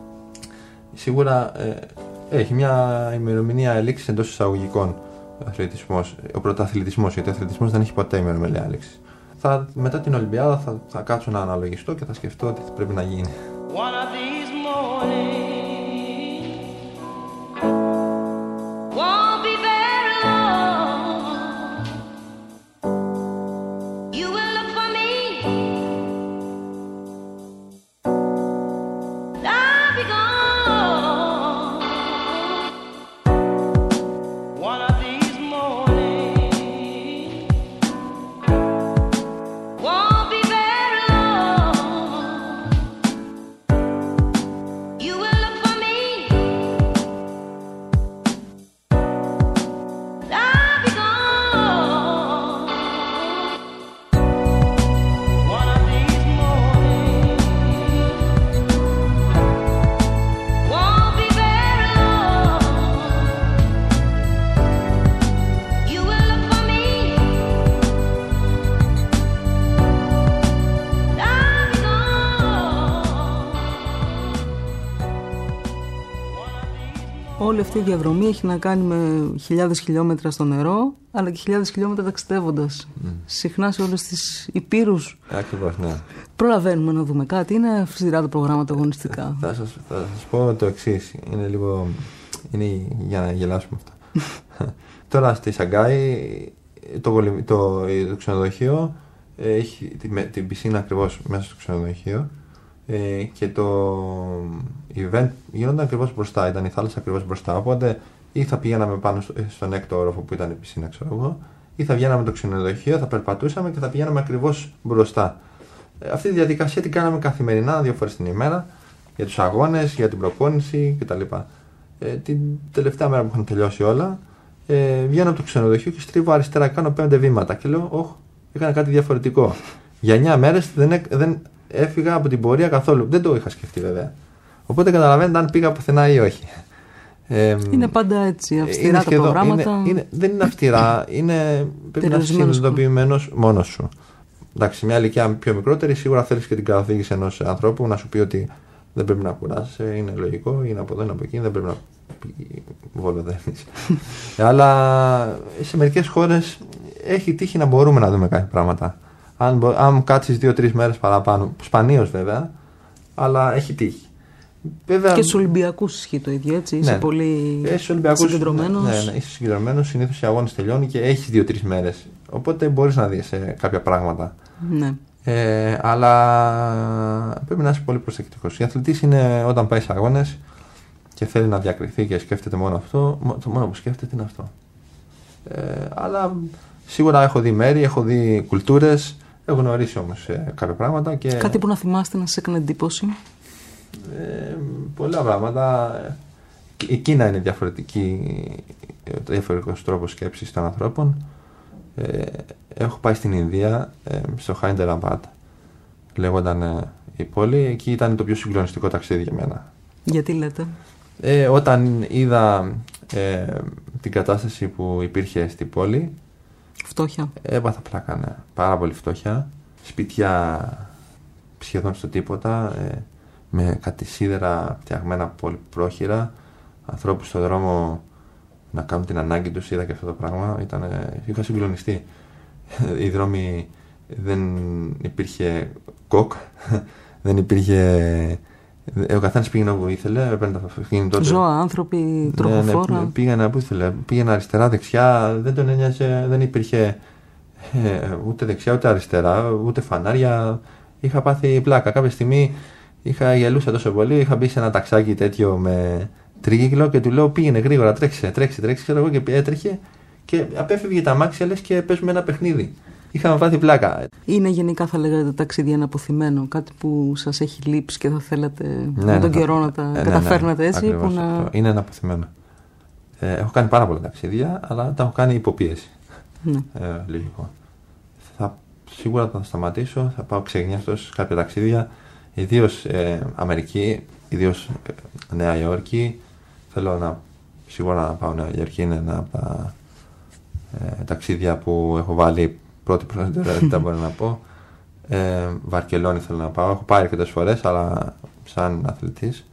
σίγουρα έχει μια ημερομηνία ελήξης εντός εισαγωγικών ο πρωταθλητισμός, γιατί ο αθλητισμός δεν έχει ποτέ ημερομηνία ελήξης. Μετά την Ολυμπιάδα θα κάτσω να αναλογιστώ και θα σκεφτώ τι πρέπει να γίνει. Όλη αυτή η διαδρομή έχει να κάνει με χιλιάδες χιλιόμετρα στο νερό, αλλά και χιλιάδες χιλιόμετρα ταξιδεύοντας. Συχνά σε όλες τις υπήρους. Ακριβώς, ναι. Προλαβαίνουμε να δούμε κάτι, είναι αυστηρά τα προγράμματα αγωνιστικά. Θα σας πω το εξής. Είναι για να γελάσουμε αυτό. Τώρα στη Σαγκάη το ξενοδοχείο έχει την πισίνα ακριβώς μέσα στο ξενοδοχείο. Και το event γίνονταν ακριβώς μπροστά, ήταν η θάλασσα ακριβώς μπροστά. Οπότε ή θα πηγαίναμε πάνω στον έκτο όροφο που ήταν η πισίνα, ξέρω εγώ, ή θα βγαίναμε το ξενοδοχείο, θα περπατούσαμε και θα πηγαίναμε ακριβώς μπροστά. Αυτή τη διαδικασία την κάναμε καθημερινά, 2 φορές την ημέρα, για τους αγώνες, για την προπόνηση κτλ. Την τελευταία μέρα που είχαν τελειώσει όλα, βγαίνω από το ξενοδοχείο και στρίβω αριστερά, κάνω 5 βήματα και λέω, έκανα κάτι διαφορετικό. Για 9 μέρες δεν έφυγα από την πορεία καθόλου. Δεν το είχα σκεφτεί βέβαια. Οπότε καταλαβαίνετε αν πήγα πουθενά ή όχι. Είναι πάντα έτσι, αυστηρά τα προγράμματα. Δεν είναι αυστηρά, πρέπει να είσαι συνειδητοποιημένος μόνος σου. Εντάξει, σε μια ηλικία πιο μικρότερη, σίγουρα θέλεις και την καθοδήγηση ενός ανθρώπου να σου πει ότι δεν πρέπει να κουράσαι, είναι λογικό, είναι από εδώ, είναι από εκεί, δεν πρέπει να βολοδένεις. Αλλά σε μερικές χώρες έχει τύχει να μπορούμε να δούμε κάποια πράγματα. Αν κάτσεις 2-3 μέρες παραπάνω, σπανίως βέβαια, αλλά έχει τύχει. Βέβαια, και στους Ολυμπιακούς ισχύει το ίδιο, έτσι. Είσαι πολύ συγκεντρωμένος. Ναι, είσαι συγκεντρωμένος. Συνήθως οι αγώνες τελειώνουν και έχεις 2-3 μέρες. Οπότε μπορείς να δεις κάποια πράγματα. Ναι. Αλλά πρέπει να είσαι πολύ προσεκτικός. Η αθλητής είναι όταν πάει σε αγώνες και θέλει να διακριθεί και σκέφτεται μόνο αυτό. Το μόνο που σκέφτεται είναι αυτό. Αλλά σίγουρα έχω δει μέρη, έχω δει κουλτούρες. Έχω γνωρίσει όμως κάποια πράγματα. Κάτι που να θυμάστε να σας έκανε εντύπωση. Πολλά πράγματα. Η Κίνα είναι διαφορετικός τρόπος σκέψης των ανθρώπων. Έχω πάει στην Ινδία, στο Χάιντεραμπάτ λέγονταν η πόλη. Εκεί ήταν το πιο συγκλονιστικό ταξίδι για μένα. Γιατί λέτε? Όταν είδα την κατάσταση που υπήρχε στην πόλη, φτώχεια, έπαθα πλάκα, ναι. Πάρα πολύ φτώχεια. Σπίτια σχεδόν στο τίποτα, με κάτι σίδερα φτιαγμένα πολύ πρόχειρα, ανθρώπους στον δρόμο να κάνουν την ανάγκη τους. Είδα και αυτό το πράγμα, είχα συγκλονιστεί. Οι δρόμοι, δεν υπήρχε κοκ, δεν υπήρχε, ο καθένας πήγαινε όπου ήθελε, έπαιρνε το αυτοκίνητό. Ζώα, άνθρωποι, τροχοφόρα. Ναι, πήγαινε όπου ήθελε, πήγαινε αριστερά, δεξιά, δεν τον ένοιαζε, δεν υπήρχε ούτε δεξιά ούτε αριστερά, ούτε φανάρια. Είχα πάθει πλάκα. Κάποια στιγμή γελούσα τόσο πολύ, είχα μπει σε ένα ταξάκι τέτοιο με τρίγυκλο και του λέω πήγαινε γρήγορα, τρέξε, ξέρω εγώ, και έτρεχε και απέφευγε τα αμάξια, λες και παίζουμε ένα παιχνίδι. Είχαμε πάθει πλάκα. Είναι γενικά, θα λέγατε, τα ταξίδια ένα αποθυμένο, κάτι που σας έχει λείψει και θα θέλατε με τον καιρό να τα καταφέρνατε έτσι? Ακριβώς, είναι ένα αποθυμένο. Έχω κάνει πάρα πολλά ταξίδια, αλλά τα έχω κάνει υποπίεση. Ναι. Λογικό. Σίγουρα θα σταματήσω, θα πάω ξεγνιάστος κάποια ταξίδια, ιδίως Αμερική, ιδίως Νέα Υόρκη. Θέλω σίγουρα να πάω Νέα Υόρκη, είναι ένα από τα ταξίδια που έχω βάλει πρώτη προτεραιότητα, μπορώ να πω. Βαρκελόνη θέλω να πάω, έχω πάει αρκετές φορές, αλλά σαν αθλητής.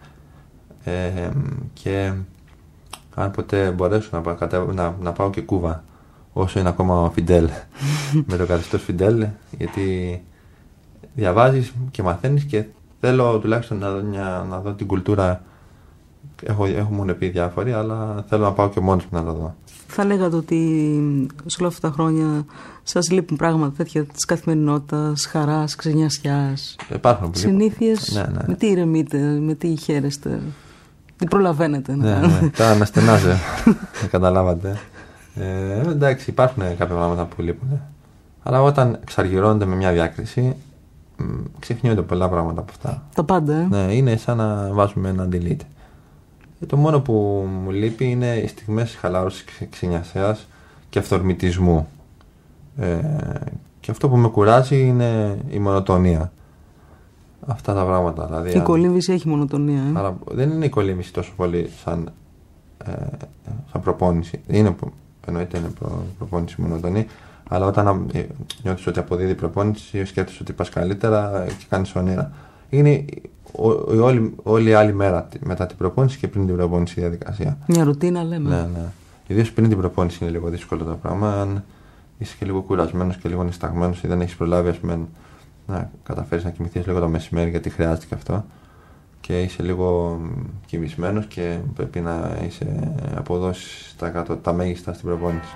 Και αν ποτέ μπορέσω να πάω και Κούβα, όσο είναι ακόμα ο Φιντέλ, με το καθεστώς Φιντέλ, γιατί διαβάζεις και μαθαίνεις και θέλω τουλάχιστον να δω την κουλτούρα. Έχω μόνο πει διάφοροι, αλλά θέλω να πάω και μόνος μου να το δω. Θα λέγατε ότι σε όλα αυτά τα χρόνια σας λείπουν πράγματα τέτοια της καθημερινότητας, χαράς, ξενιασιάς, συνήθειες? Ναι. Με τι ηρεμείτε, με τι χαίρεστε, τι προλαβαίνετε? Ναι. Τα αναστενάζε, καταλάβατε. Εντάξει, υπάρχουν κάποια πράγματα που λείπουν. Αλλά όταν εξαργυρώνονται με μια διάκριση, ξεχνιούνται πολλά πράγματα από αυτά. Τα πάντα, Ναι, είναι σαν να βάζουμε ένα delete. Το μόνο που μου λείπει είναι οι στιγμές χαλάρωσης, ξενιασίας και αυθορμητισμού. Και αυτό που με κουράζει είναι η μονοτονία. Αυτά τα πράγματα. Δηλαδή, η κολύμβηση έχει μονοτονία. Αλλά δεν είναι η κολύμβηση τόσο πολύ σαν προπόνηση. Εννοείται είναι προπόνηση μονοτονή. Αλλά όταν νιώθεις ότι αποδίδει η προπόνηση, σκέφτεσαι ότι πας καλύτερα και κάνεις όνειρα. Είναι όλη η άλλη μέρα μετά την προπόνηση και πριν την προπόνηση η διαδικασία. Μια ρουτίνα λέμε. Ναι. Ιδίως πριν την προπόνηση είναι λίγο δύσκολο το πράγμα. Αν είσαι και λίγο κουρασμένος και λίγο νησταγμένος ή δεν έχεις προλάβει να καταφέρεις να κοιμηθείς λίγο το μεσημέρι, γιατί χρειάζεται και αυτό, και είσαι λίγο κοιμισμένος και πρέπει να αποδώσεις τα μέγιστα στην προπόνηση.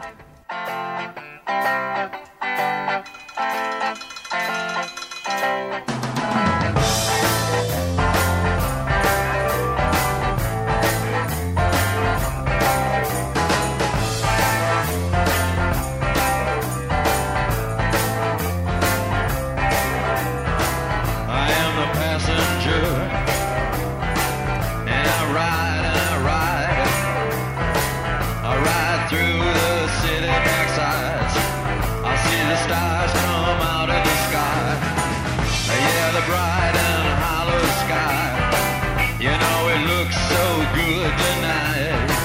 Bright and hollow sky, you know it looks so good tonight.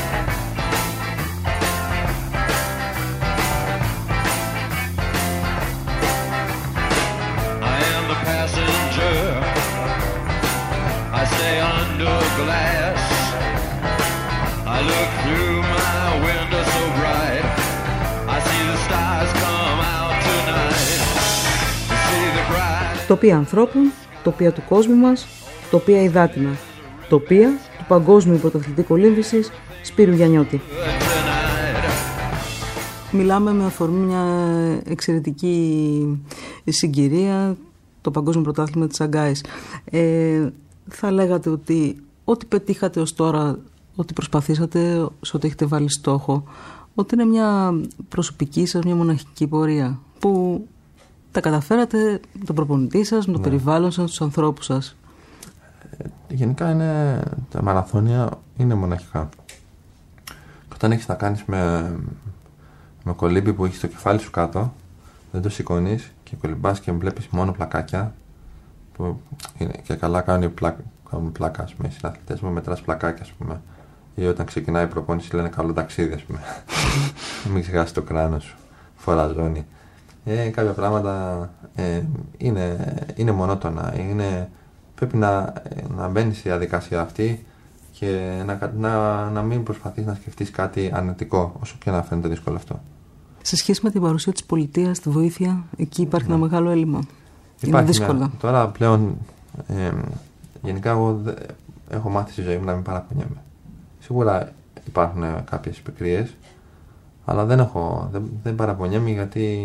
Τοπία ανθρώπων, τοπία του κόσμου μας, τοπία υδάτινα. Τοπία του Παγκόσμιου Πρωταθλητή Κολύμβησης Σπύρου Γιαννιώτη. Μιλάμε με αφορμή μια εξαιρετική συγκυρία, το Παγκόσμιο Πρωτάθλημα της Σαγκάης. Θα λέγατε ότι ό,τι πετύχατε ως τώρα, ό,τι προσπαθήσατε, σε ό,τι έχετε βάλει στόχο, ότι είναι μια προσωπική σας, μια μοναχική πορεία που τα καταφέρατε με τον προπονητή σας, με το περιβάλλον σας, τους ανθρώπους σας. Γενικά τα μαραθώνια είναι μοναχικά. Και όταν έχεις να κάνεις με κολύμπι που έχεις το κεφάλι σου κάτω, δεν το σηκώνεις και κολυμπάς και βλέπεις μόνο πλακάκια, που και καλά κάνουν πλάκα, ας πούμε, οι συναθλητές μου, μετράς πλακάκια, ας πούμε, ή όταν ξεκινάει η προπόνηση λένε καλό ταξίδι, ας πούμε. Μην ξεχάσεις το κράνος σου, φοραζόνι. Κάποια πράγματα είναι μονότονα. Πρέπει να μπαίνεις στη διαδικασία αυτή και να μην προσπαθείς να σκεφτείς κάτι αρνητικό, όσο και να φαίνεται δύσκολο αυτό. Σε σχέση με την παρουσία της πολιτείας, τη βοήθεια, εκεί υπάρχει ένα μεγάλο έλλειμμα. Είναι δύσκολο. Τώρα πλέον, γενικά εγώ έχω μάθει στη ζωή μου να μην παραπονιέμαι. Σίγουρα υπάρχουν κάποιες επικρίες, αλλά δεν παραπονιέμαι, γιατί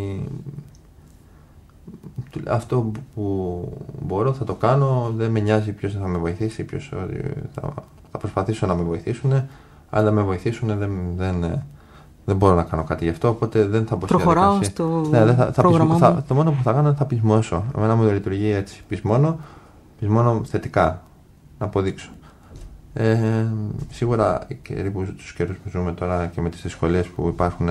αυτό που μπορώ θα το κάνω. Δεν με νοιάζει ποιος θα με βοηθήσει, θα προσπαθήσω να με βοηθήσουν. Αν δεν με βοηθήσουν δεν μπορώ να κάνω κάτι γι' αυτό, οπότε δεν θα πω στη διαδικασία. Προχωράω στο πρόγραμμά μου. Το μόνο που θα κάνω είναι θα πεισμώσω. Εμένα μου λειτουργεί έτσι, πεισμώνω θετικά, να αποδείξω. Σίγουρα τους καιρούς που ζούμε τώρα και με τις δυσκολίες που υπάρχουν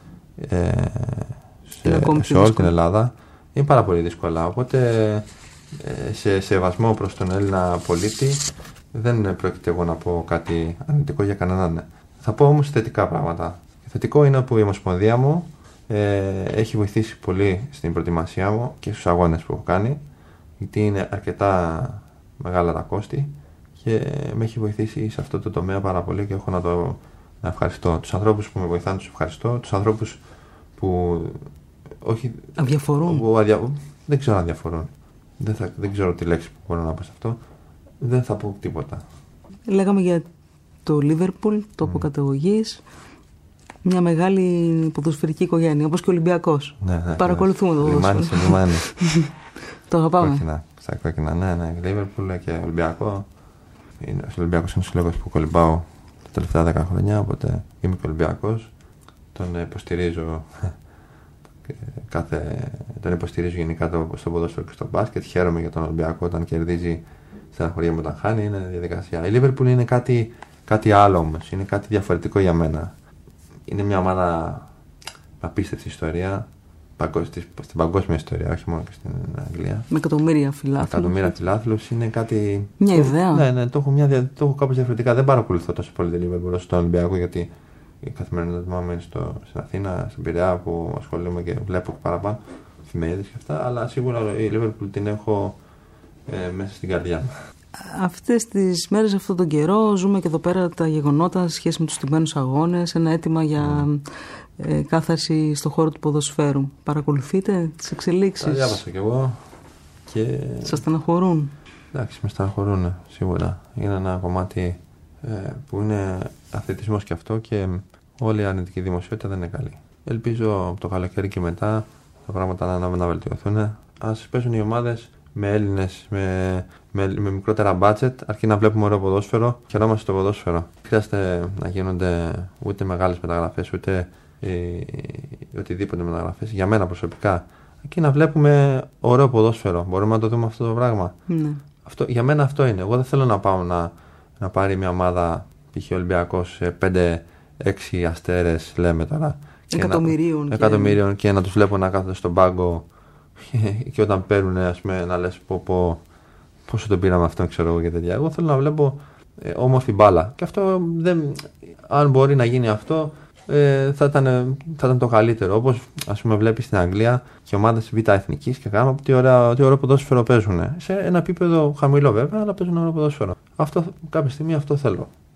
σε όλη την Ελλάδα, είναι πάρα πολύ δύσκολα. Οπότε σε σεβασμό προς τον Έλληνα πολίτη δεν πρόκειται εγώ να πω κάτι αρνητικό για κανέναν. Θα πω όμως θετικά πράγματα. Θετικό είναι που η Ομοσπονδία μου έχει βοηθήσει πολύ στην προετοιμασία μου και στους αγώνες που έχω κάνει, γιατί είναι αρκετά μεγάλα τα κόστη και με έχει βοηθήσει σε αυτό το τομέα πάρα πολύ και έχω να ευχαριστώ. Τους ανθρώπους που με βοηθάνε τους ευχαριστώ. Τους ανθρώπους που αδιαφορούν. Δεν ξέρω αν αδιαφορούν. Δεν ξέρω τη λέξη που μπορώ να πω σε αυτό. Δεν θα πω τίποτα. Λέγαμε για το Λίβερπουλ, τόπο καταγωγής. Μια μεγάλη ποδοσφαιρική οικογένεια, όπως και ο Ολυμπιακός. Ναι, παρακολουθούμε το λιμάνι σε λιμάνι. Το αγαπάμε. Κόκκινα, στα κόκκινα, ναι. Λίβερπουλ και Ολυμπιακό. Ο Ολυμπιακός είναι ο σύλλογος που κολυμπάω τα τελευταία 10 χρόνια, οπότε είμαι και Ολυμπιακός. Τον υποστηρίζω γενικά στο ποδόσφαιρο και στο μπάσκετ. Χαίρομαι για τον Ολυμπιακό όταν κερδίζει, στεναχωριέμαι όταν χάνει. Είναι διαδικασία. Η Λίβερπουλ είναι κάτι άλλο όμως. Είναι κάτι διαφορετικό για μένα. Είναι μια ομάδα με απίστευτη ιστορία στην παγκόσμια ιστορία, όχι μόνο και στην Αγγλία. Με εκατομμύρια φιλάθλους. Είναι κάτι. Μια ιδέα. Ναι, το έχω κάπως διαφορετικά. Δεν παρακολουθώ τόσο πολύ τη Λίβερπουλ όσο τον Ολυμπιακό, γιατί η καθημερινότητά μου είναι στην Αθήνα, στην Πειραιά, που ασχολούμαι και βλέπω παραπάνω εφημερίδες και αυτά. Αλλά σίγουρα η Λίβερπουλ την έχω μέσα στην καρδιά μου. Αυτές τις μέρες, αυτόν τον καιρό, ζούμε και εδώ πέρα τα γεγονότα σε σχέση με τους τιμμένους αγώνες, ένα αίτημα για κάθαρση στον χώρο του ποδοσφαίρου. Παρακολουθείτε τις εξελίξεις? Τα διάβασα κι εγώ. Και... Σας στεναχωρούν? Εντάξει, με στεναχωρούν σίγουρα. Είναι ένα κομμάτι που είναι αθλητισμός και αυτό, και όλη η αρνητική δημοσιότητα δεν είναι καλή. Ελπίζω το καλοκαίρι και μετά τα πράγματα να βελτιωθούν. Ας παίζουν οι ομάδες με Έλληνες, με μικρότερα budget, αρκεί να βλέπουμε ωραίο ποδόσφαιρο. Χαιρόμαστε στο ποδόσφαιρο. Χρειάζεται να γίνονται ούτε μεγάλες μεταγραφές, ούτε οτιδήποτε μεταγραφές. Για μένα προσωπικά, αρκεί να βλέπουμε ωραίο ποδόσφαιρο. Μπορούμε να το δούμε αυτό το πράγμα. Ναι. Για μένα αυτό είναι. Εγώ δεν θέλω να πάω να πάρει μια ομάδα, π.χ. Ολυμπιακός, 5-6 αστέρες, λέμε τώρα. Εκατομμυρίων και να τους βλέπω να κάθονται στον πάγκο. Και όταν παίρνουν, ας πούμε, να λες πόσο τον πήραμε αυτό, ξέρω εγώ, και τέτοια. Εγώ θέλω να βλέπω όμορφη μπάλα. Και αυτό αν μπορεί να γίνει αυτό, θα ήταν το καλύτερο. Όπως, ας πούμε, βλέπεις στην Αγγλία και ομάδες β' εθνικής και κάνουμε τι ωραίο ποδόσφαιρο παίζουν. Σε ένα επίπεδο χαμηλό βέβαια, αλλά παίζουν ωραίο ποδόσφαιρο. Κάποια στιγμή αυτό θέλω.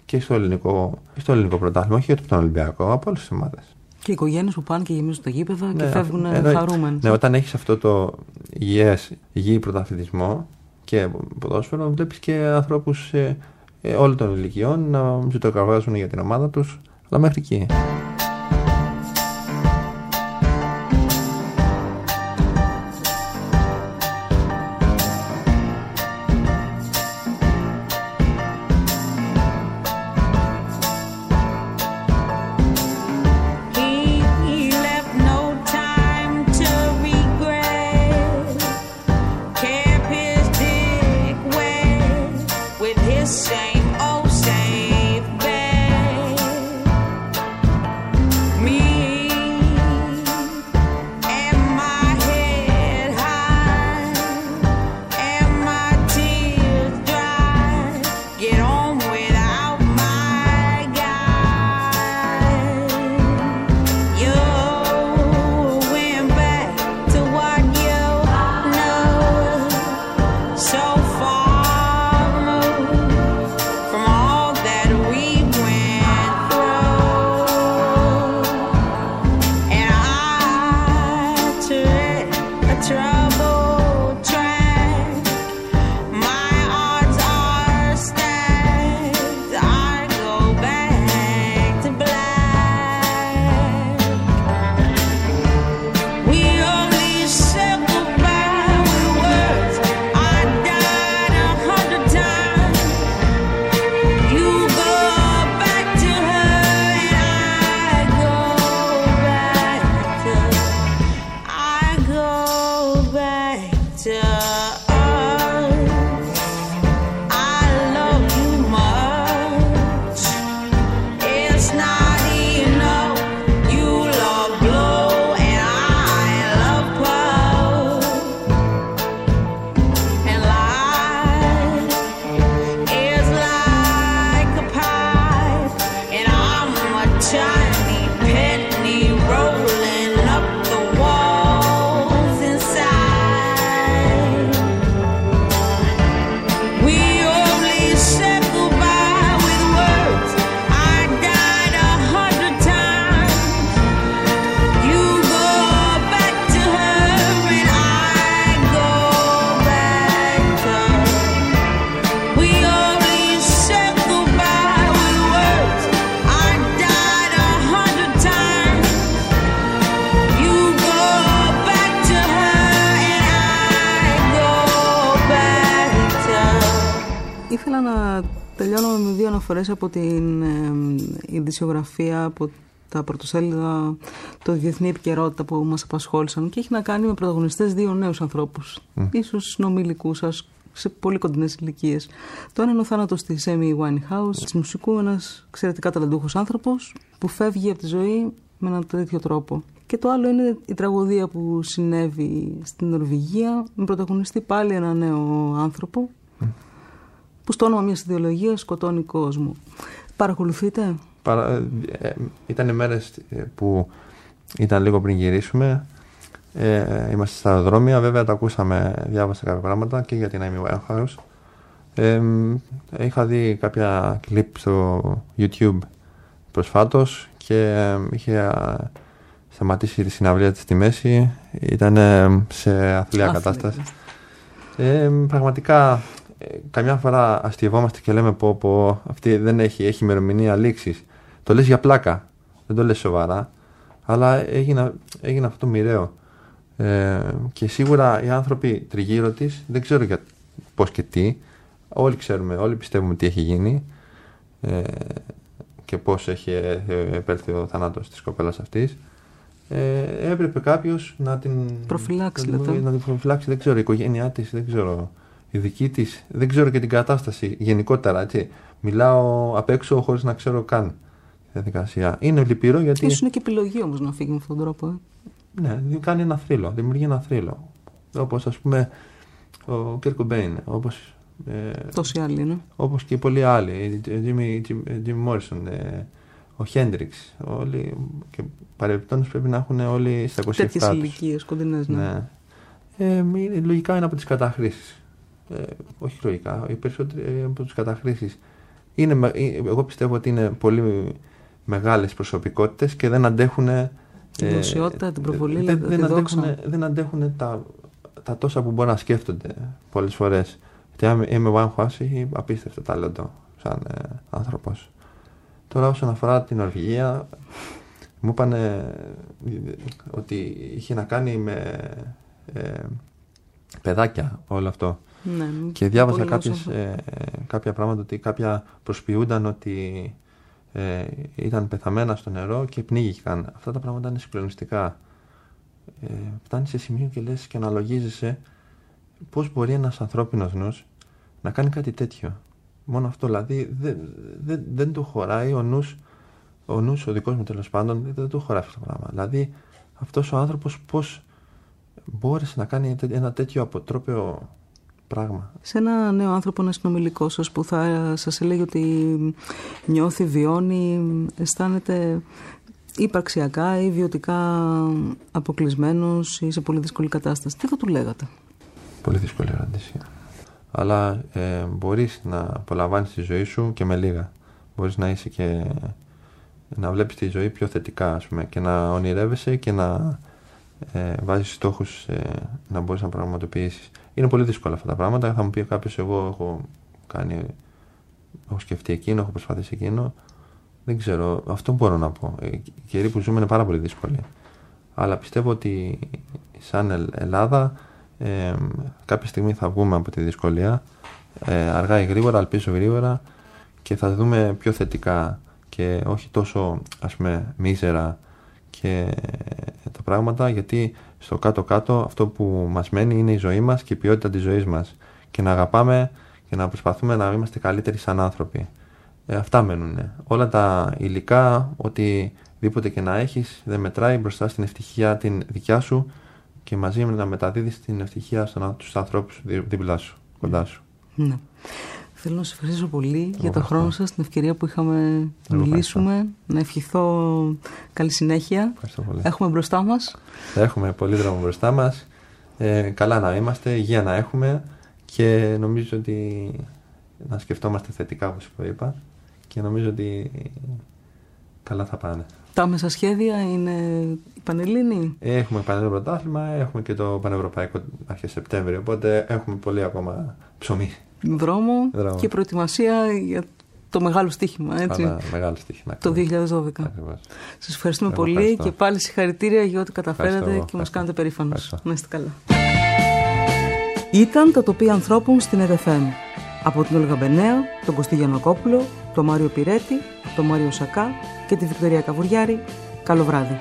και στο ελληνικό πρωτάθλημα, όχι από τον Ολυμπιακό, από όλες τις ομάδες. Και οι οικογένειες που πάνε και γεμίζουν τα γήπεδα και φεύγουν χαρούμενοι. Ναι, όταν έχεις αυτό το υγιή πρωταθλητισμό και ποδόσφαιρο, βλέπεις και ανθρώπους όλων των ηλικιών να ζητοκαρβάζουν για την ομάδα τους, αλλά μέχρι εκεί. Ήθελα να τελειώνω με 2 αναφορές από την ειδησιογραφία, από τα πρωτοσέλιδα, το διεθνή επικαιρότητα που μας απασχόλησαν, και έχει να κάνει με πρωταγωνιστές 2 νέους ανθρώπους, ίσως συνομιλικούς σας, σε πολύ κοντινές ηλικίες. Το ένα είναι ο θάνατος της Amy Winehouse, της μουσικού, ένας εξαιρετικά ταλαντούχος άνθρωπος που φεύγει από τη ζωή με έναν τέτοιο τρόπο. Και το άλλο είναι η τραγωδία που συνέβη στην Νορβηγία, με πρωταγωνιστή πάλι ένα νέο άνθρωπο που στο όνομα μιας ιδεολογίας σκοτώνει κόσμο. Παρακολουθείτε? Ήταν μέρες που ήταν λίγο πριν γυρίσουμε. Είμαστε στα αεροδρόμια, βέβαια τα ακούσαμε, διάβασα κάποια πράγματα και για την Amy Winehouse. Είχα δει κάποια κλιπ στο YouTube προσφάτως και είχε σταματήσει τη συναυλία της στη μέση. Ήταν σε αθλία κατάσταση. Πραγματικά καμιά φορά αστειευόμαστε και λέμε πω αυτή δεν έχει ημερομηνία λήξης. Το λες για πλάκα, δεν το λες σοβαρά, αλλά έγινε αυτό μοιραίο. Και σίγουρα οι άνθρωποι τριγύρω της, δεν ξέρω για πώς και τι, όλοι ξέρουμε, όλοι πιστεύουμε τι έχει γίνει και πώς έχει επέλθει ο θάνατος της κοπέλας αυτής. Έπρεπε κάποιος να την προφυλάξει, δεν ξέρω, η οικογένειά της, δεν ξέρω, η δική της, δεν ξέρω και την κατάσταση γενικότερα, έτσι. Μιλάω απ' έξω χωρίς να ξέρω καν τη διαδικασία. Είναι λυπηρό γιατί... Ίσως είναι και επιλογή όμως να φύγει με αυτόν τον τρόπο. Ναι, κάνει ένα θρύλο, δημιουργεί ένα θρύλο. Όπως ας πούμε ο Kurt Cobain, όπως... τόσοι άλλοι είναι. Όπως και πολλοί άλλοι, Jim Morrison, ο Hendrix, όλοι, και παρεμπιπτόντως πρέπει να έχουν όλοι στα 27 τους. Τέτοιες ηλικίες κοντινές, ναι. Λογικά είναι από τις καταχρήσεις. Όχι λογικά, οι περισσότεροι από τις καταχρήσεις. Εγώ πιστεύω ότι είναι πολύ μεγάλες προσωπικότητες και δεν αντέχουν την δημοσιότητα, την προβολή, δεν αντέχουν τα τόσα που μπορεί να σκέφτονται πολλές φορές. Γιατί είμαι ο Βαν Χουάση, απίστευτο ταλέντο σαν άνθρωπος. Τώρα όσον αφορά την Νορβηγία, μου είπαν ότι είχε να κάνει με παιδάκια όλο αυτό. Ναι, και διάβασα κάποια πράγματα ότι κάποια προσποιούνταν ότι ήταν πεθαμένα στο νερό και πνίγηκαν. Αυτά τα πράγματα είναι συγκλονιστικά. Φτάνει σε σημείο και λες και αναλογίζεσαι πώς μπορεί ένας ανθρώπινος νους να κάνει κάτι τέτοιο. Μόνο αυτό, δηλαδή δεν του χωράει ο νους, ο δικός μου τέλος πάντων, δεν του χωράει αυτό το πράγμα. Δηλαδή αυτός ο άνθρωπος πώς μπόρεσε να κάνει ένα τέτοιο αποτρόπαιο πράγμα. Σε ένα νέο άνθρωπο, ένα συνομιλικό σας που θα σας έλεγε ότι νιώθει, βιώνει, αισθάνεται υπαρξιακά ή βιωτικά αποκλεισμένος ή σε πολύ δύσκολη κατάσταση, τι θα του λέγατε? Πολύ δύσκολη ερώτηση. Αλλά μπορείς να απολαμβάνεις τη ζωή σου και με λίγα. Μπορείς να είσαι και να βλέπεις τη ζωή πιο θετικά, ας πούμε, και να ονειρεύεσαι και να βάζεις στόχους να μπορείς να πραγματοποιήσεις. Είναι πολύ δύσκολα αυτά τα πράγματα. Θα μου πει κάποιος, εγώ έχω σκεφτεί εκείνο, έχω προσπαθήσει εκείνο. Δεν ξέρω, αυτό μπορώ να πω. Οι καιροί που ζούμε είναι πάρα πολύ δύσκολοι. Αλλά πιστεύω ότι σαν Ελλάδα κάποια στιγμή θα βγούμε από τη δυσκολία, αργά ή γρήγορα, ελπίζω γρήγορα, και θα δούμε πιο θετικά και όχι τόσο, ας πούμε, μίζερα και τα πράγματα, γιατί στο κάτω-κάτω αυτό που μας μένει είναι η ζωή μας και η ποιότητα της ζωής μας, και να αγαπάμε και να προσπαθούμε να είμαστε καλύτεροι σαν άνθρωποι. Αυτά μένουν. Όλα τα υλικά, οτιδήποτε και να έχεις, δεν μετράει μπροστά στην ευτυχία την δικιά σου και μαζί με να μεταδίδεις την ευτυχία στους ανθρώπους δίπλα σου, κοντά σου. Ναι. Θέλω να σας ευχαριστήσω πολύ για τον χρόνο σας, την ευκαιρία που είχαμε να μιλήσουμε. Να ευχηθώ καλή συνέχεια. Ευχαριστώ πολύ. Έχουμε μπροστά μας. Έχουμε πολύ δρόμο μπροστά μας. Καλά να είμαστε, υγεία να έχουμε, και νομίζω ότι να σκεφτόμαστε θετικά, όπως είπα, και νομίζω ότι καλά θα πάνε. Τα άμεσα σχέδια είναι η Πανελλήνη. Έχουμε Πανελλήνιο Πρωτάθλημα, έχουμε και το Πανευρωπαϊκό αρχές Σεπτέμβριο, οπότε έχουμε πολύ ακόμα ψωμί. Δρόμο και προετοιμασία για το μεγάλο στοίχημα, έτσι. Μεγάλο στοίχημα. Το 2012. Ακριβώς. Σας ευχαριστούμε πολύ και πάλι συγχαρητήρια για ό,τι καταφέρατε και μας κάνετε περήφανος. Να είστε καλά. Ήταν το τοπίο ανθρώπων στην ΕΔΕΦΕΜ. Από την Όλγα Μπενέα, τον Κωστή Γιαννακόπουλο, τον Μάριο Πυρέτη, τον Μάριο Σακά και τη Βικτωρία Καβουριάρη. Καλό βράδυ.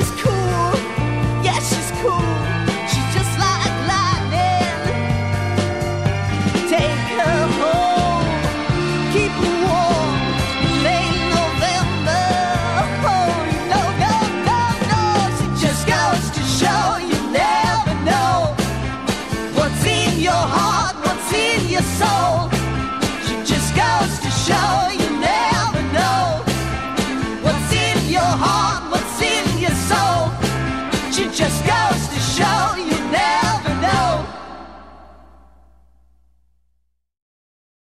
is cool.